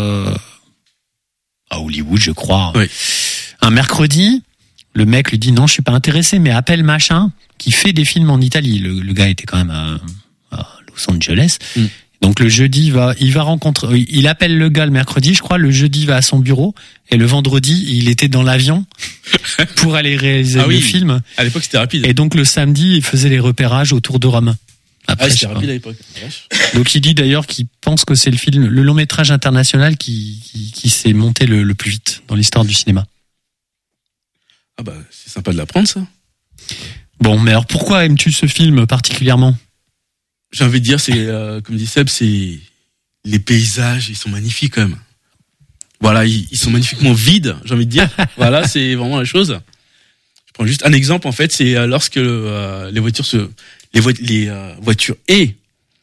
à Hollywood, je crois. Oui. Un mercredi, le mec lui dit non, je suis pas intéressé, mais appelle machin qui fait des films en Italie. Le gars était quand même à Los Angeles. Mm. Donc le jeudi, il appelle le gars le mercredi, je crois. Le jeudi, il va à son bureau et le vendredi, il était dans l'avion pour aller réaliser Ah le oui. film. À l'époque, c'était rapide. Et donc le samedi, il faisait les repérages autour de Rome. Après, Ah, je c'était sais pas. rapide à l'époque. Vache. Donc il dit d'ailleurs qu'il pense que c'est le long métrage international qui s'est monté le plus vite dans l'histoire du cinéma. Ah bah, c'est sympa de l'apprendre, ça. Bon, mais alors pourquoi aimes-tu ce film particulièrement? J'ai envie de dire, c'est, comme dit Seb, c'est les paysages, ils sont magnifiques quand même. Voilà, ils sont magnifiquement vides, j'ai envie de dire. Voilà, c'est vraiment la chose. Je prends juste un exemple, en fait, c'est lorsque les voitures voitures et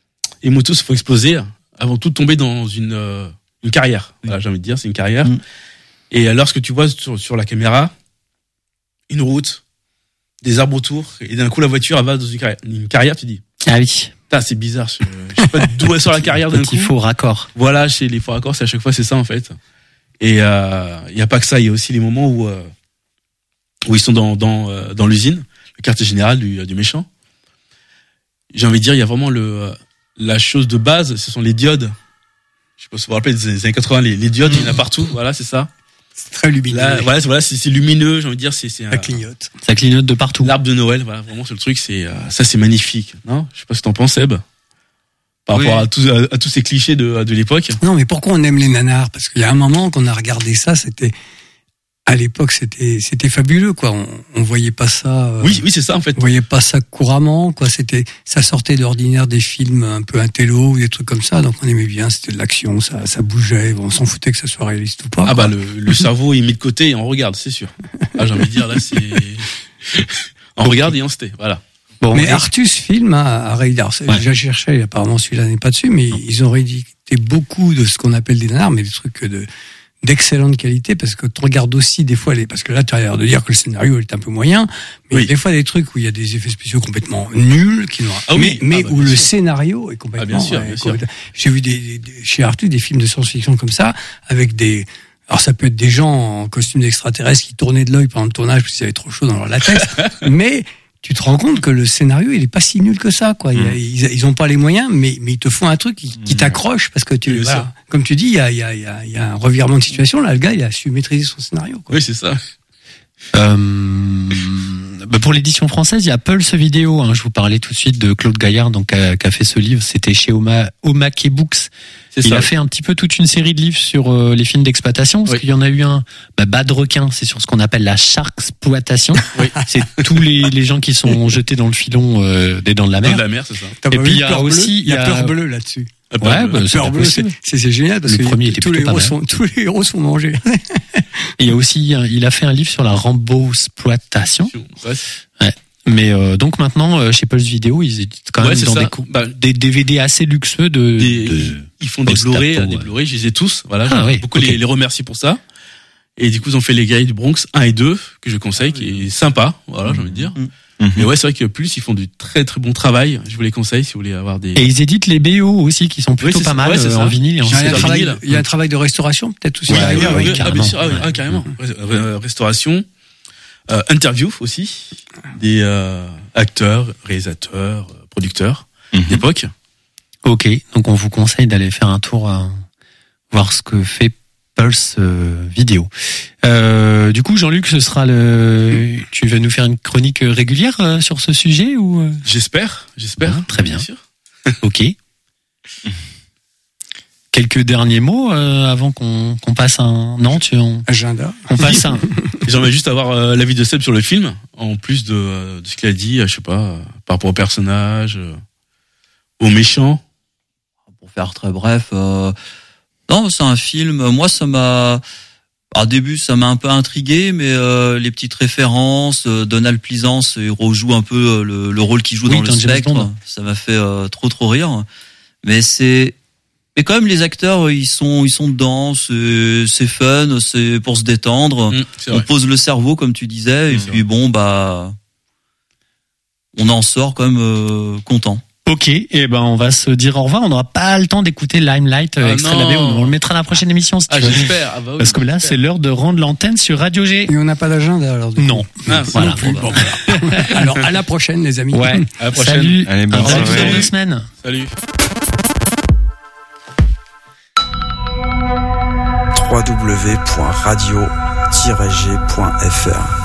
et moi tous, il faut exploser avant tout de tomber dans une carrière. Voilà, j'ai envie de dire, c'est une carrière. Et lorsque tu vois sur la caméra une route, des arbres autour, et d'un coup la voiture elle va dans une carrière, tu dis ah oui, c'est bizarre. Je sais pas d'où elle sort la carrière d'un coup. Il faut raccord. Voilà, chez les faux raccords, c'est à chaque fois c'est ça en fait. Et il y a pas que ça, il y a aussi les moments où ils sont dans l'usine, le quartier général du méchant. J'ai envie de dire, il y a vraiment la chose de base, ce sont les diodes. Je sais pas si vous vous rappelez des années 80, les diodes, il y en a partout. Voilà, c'est ça. C'est très lumineux. Là, voilà, c'est lumineux, j'ai envie de dire, ça clignote. Ça clignote de partout. L'arbre de Noël, voilà, vraiment, c'est le truc, ça, c'est magnifique. Non? Je sais pas ce que t'en penses, Seb. Par rapport à tous ces clichés de l'époque. Non, mais pourquoi on aime les nanars? Parce qu'il y a un moment qu'on a regardé ça, à l'époque, c'était fabuleux, quoi. On voyait pas ça. Oui, c'est ça, en fait. On voyait pas ça couramment, quoi. Ça sortait d'ordinaire des films un peu intello ou des trucs comme ça. Donc on aimait bien. C'était de l'action, ça bougeait. On s'en foutait que ça soit réaliste ou pas. Ah, quoi. Le cerveau, il met de côté et on regarde, c'est sûr. Ah, j'ai envie de dire, là, c'est, on regarde et on se tait. Voilà. Bon, mais Artus Film a réédité. J'ai cherché, apparemment celui-là n'est pas dessus, mais ils ont réédité beaucoup de ce qu'on appelle des nanars, mais des trucs d'excellente qualité, parce que tu regardes aussi des fois parce que là tu as l'air de dire que le scénario est un peu moyen, mais des fois des trucs où il y a des effets spéciaux complètement nuls, où le scénario est complètement. Bien sûr. J'ai vu chez Artus des films de science-fiction comme ça, avec alors ça peut être des gens en costume d'extraterrestre qui tournaient de l'œil pendant le tournage parce qu'ils avaient trop chaud dans leur latex, mais tu te rends compte que le scénario, il est pas si nul que ça, quoi. Ils ont pas les moyens, mais ils te font un truc qui t'accroche parce que comme tu dis, il y a un revirement de situation. Là, le gars, il a su maîtriser son scénario, quoi. Oui, c'est ça. Pour l'édition française, il y a Pulse Vidéo. Je vous parlais tout de suite de Claude Gaillard, donc qui a fait ce livre. C'était chez Omake Books. Il a fait un petit peu toute une série de livres sur les films d'exploitation, parce qu'il y en a eu un, Bad Requin, c'est sur ce qu'on appelle la sharksploitation. C'est tous les gens qui sont jetés dans le filon des Dents de la Mer. De la mer, c'est ça. Et puis il y a aussi, il y a Peur Bleue là-dessus. Ouais, Peur Bleue, c'est génial parce que tous les héros sont mangés. Et il y a aussi, il a fait un livre sur la Rambo-exploitation. Ouais. Mais donc maintenant chez Pulse Vidéo, ils éditent quand même dans des DVD assez luxueux ils font des Blu-ray, je les ai tous. Voilà, beaucoup les remercie pour ça. Et du coup, ils ont fait les Guerriers du Bronx 1 et 2 que je conseille, qui est sympa. Voilà, j'ai envie de dire. Mais ouais, c'est vrai que plus ils font du très très bon travail. Je vous les conseille si vous voulez avoir des. Et ils éditent les BO aussi qui sont plutôt pas mal en vinyle et en CD. Il y a un travail de restauration peut-être aussi. Bien sûr, carrément. Restauration. Interview aussi des acteurs, réalisateurs, producteurs d'époque. Ok, donc on vous conseille d'aller faire un tour voir ce que fait Pulse Vidéo. Du coup, Jean-Luc, tu vas nous faire une chronique régulière sur ce sujet ou J'espère. Très bien. Sûr. Ok. Quelques derniers mots avant qu'on passe agenda. On passe J'aimerais juste avoir l'avis de Seb sur le film, en plus de ce qu'il a dit, je sais pas, par rapport au personnage, aux méchants. Pour faire très bref, non, c'est un film. Moi, au début, ça m'a un peu intrigué, mais les petites références, Donald Pleasance, il rejoue un peu le rôle qu'il joue dans le Spectre. Ça m'a fait trop rire. Mais quand même, les acteurs, ils sont dedans, c'est fun, c'est pour se détendre. On pose le cerveau, comme tu disais, et puis on en sort quand même content. Ok, et on va se dire au revoir. On n'aura pas le temps d'écouter Limelight extrait de la BO. On le mettra à la prochaine émission. Si tu veux. J'espère. Parce que là, c'est l'heure de rendre l'antenne sur Radio G. Et on n'a pas d'agenda alors. Non. Voilà. Alors à la prochaine, les amis. Ouais. À la prochaine. Salut. Allez, bonne soirée. Dans 2 semaines. Salut. www.radio-g.fr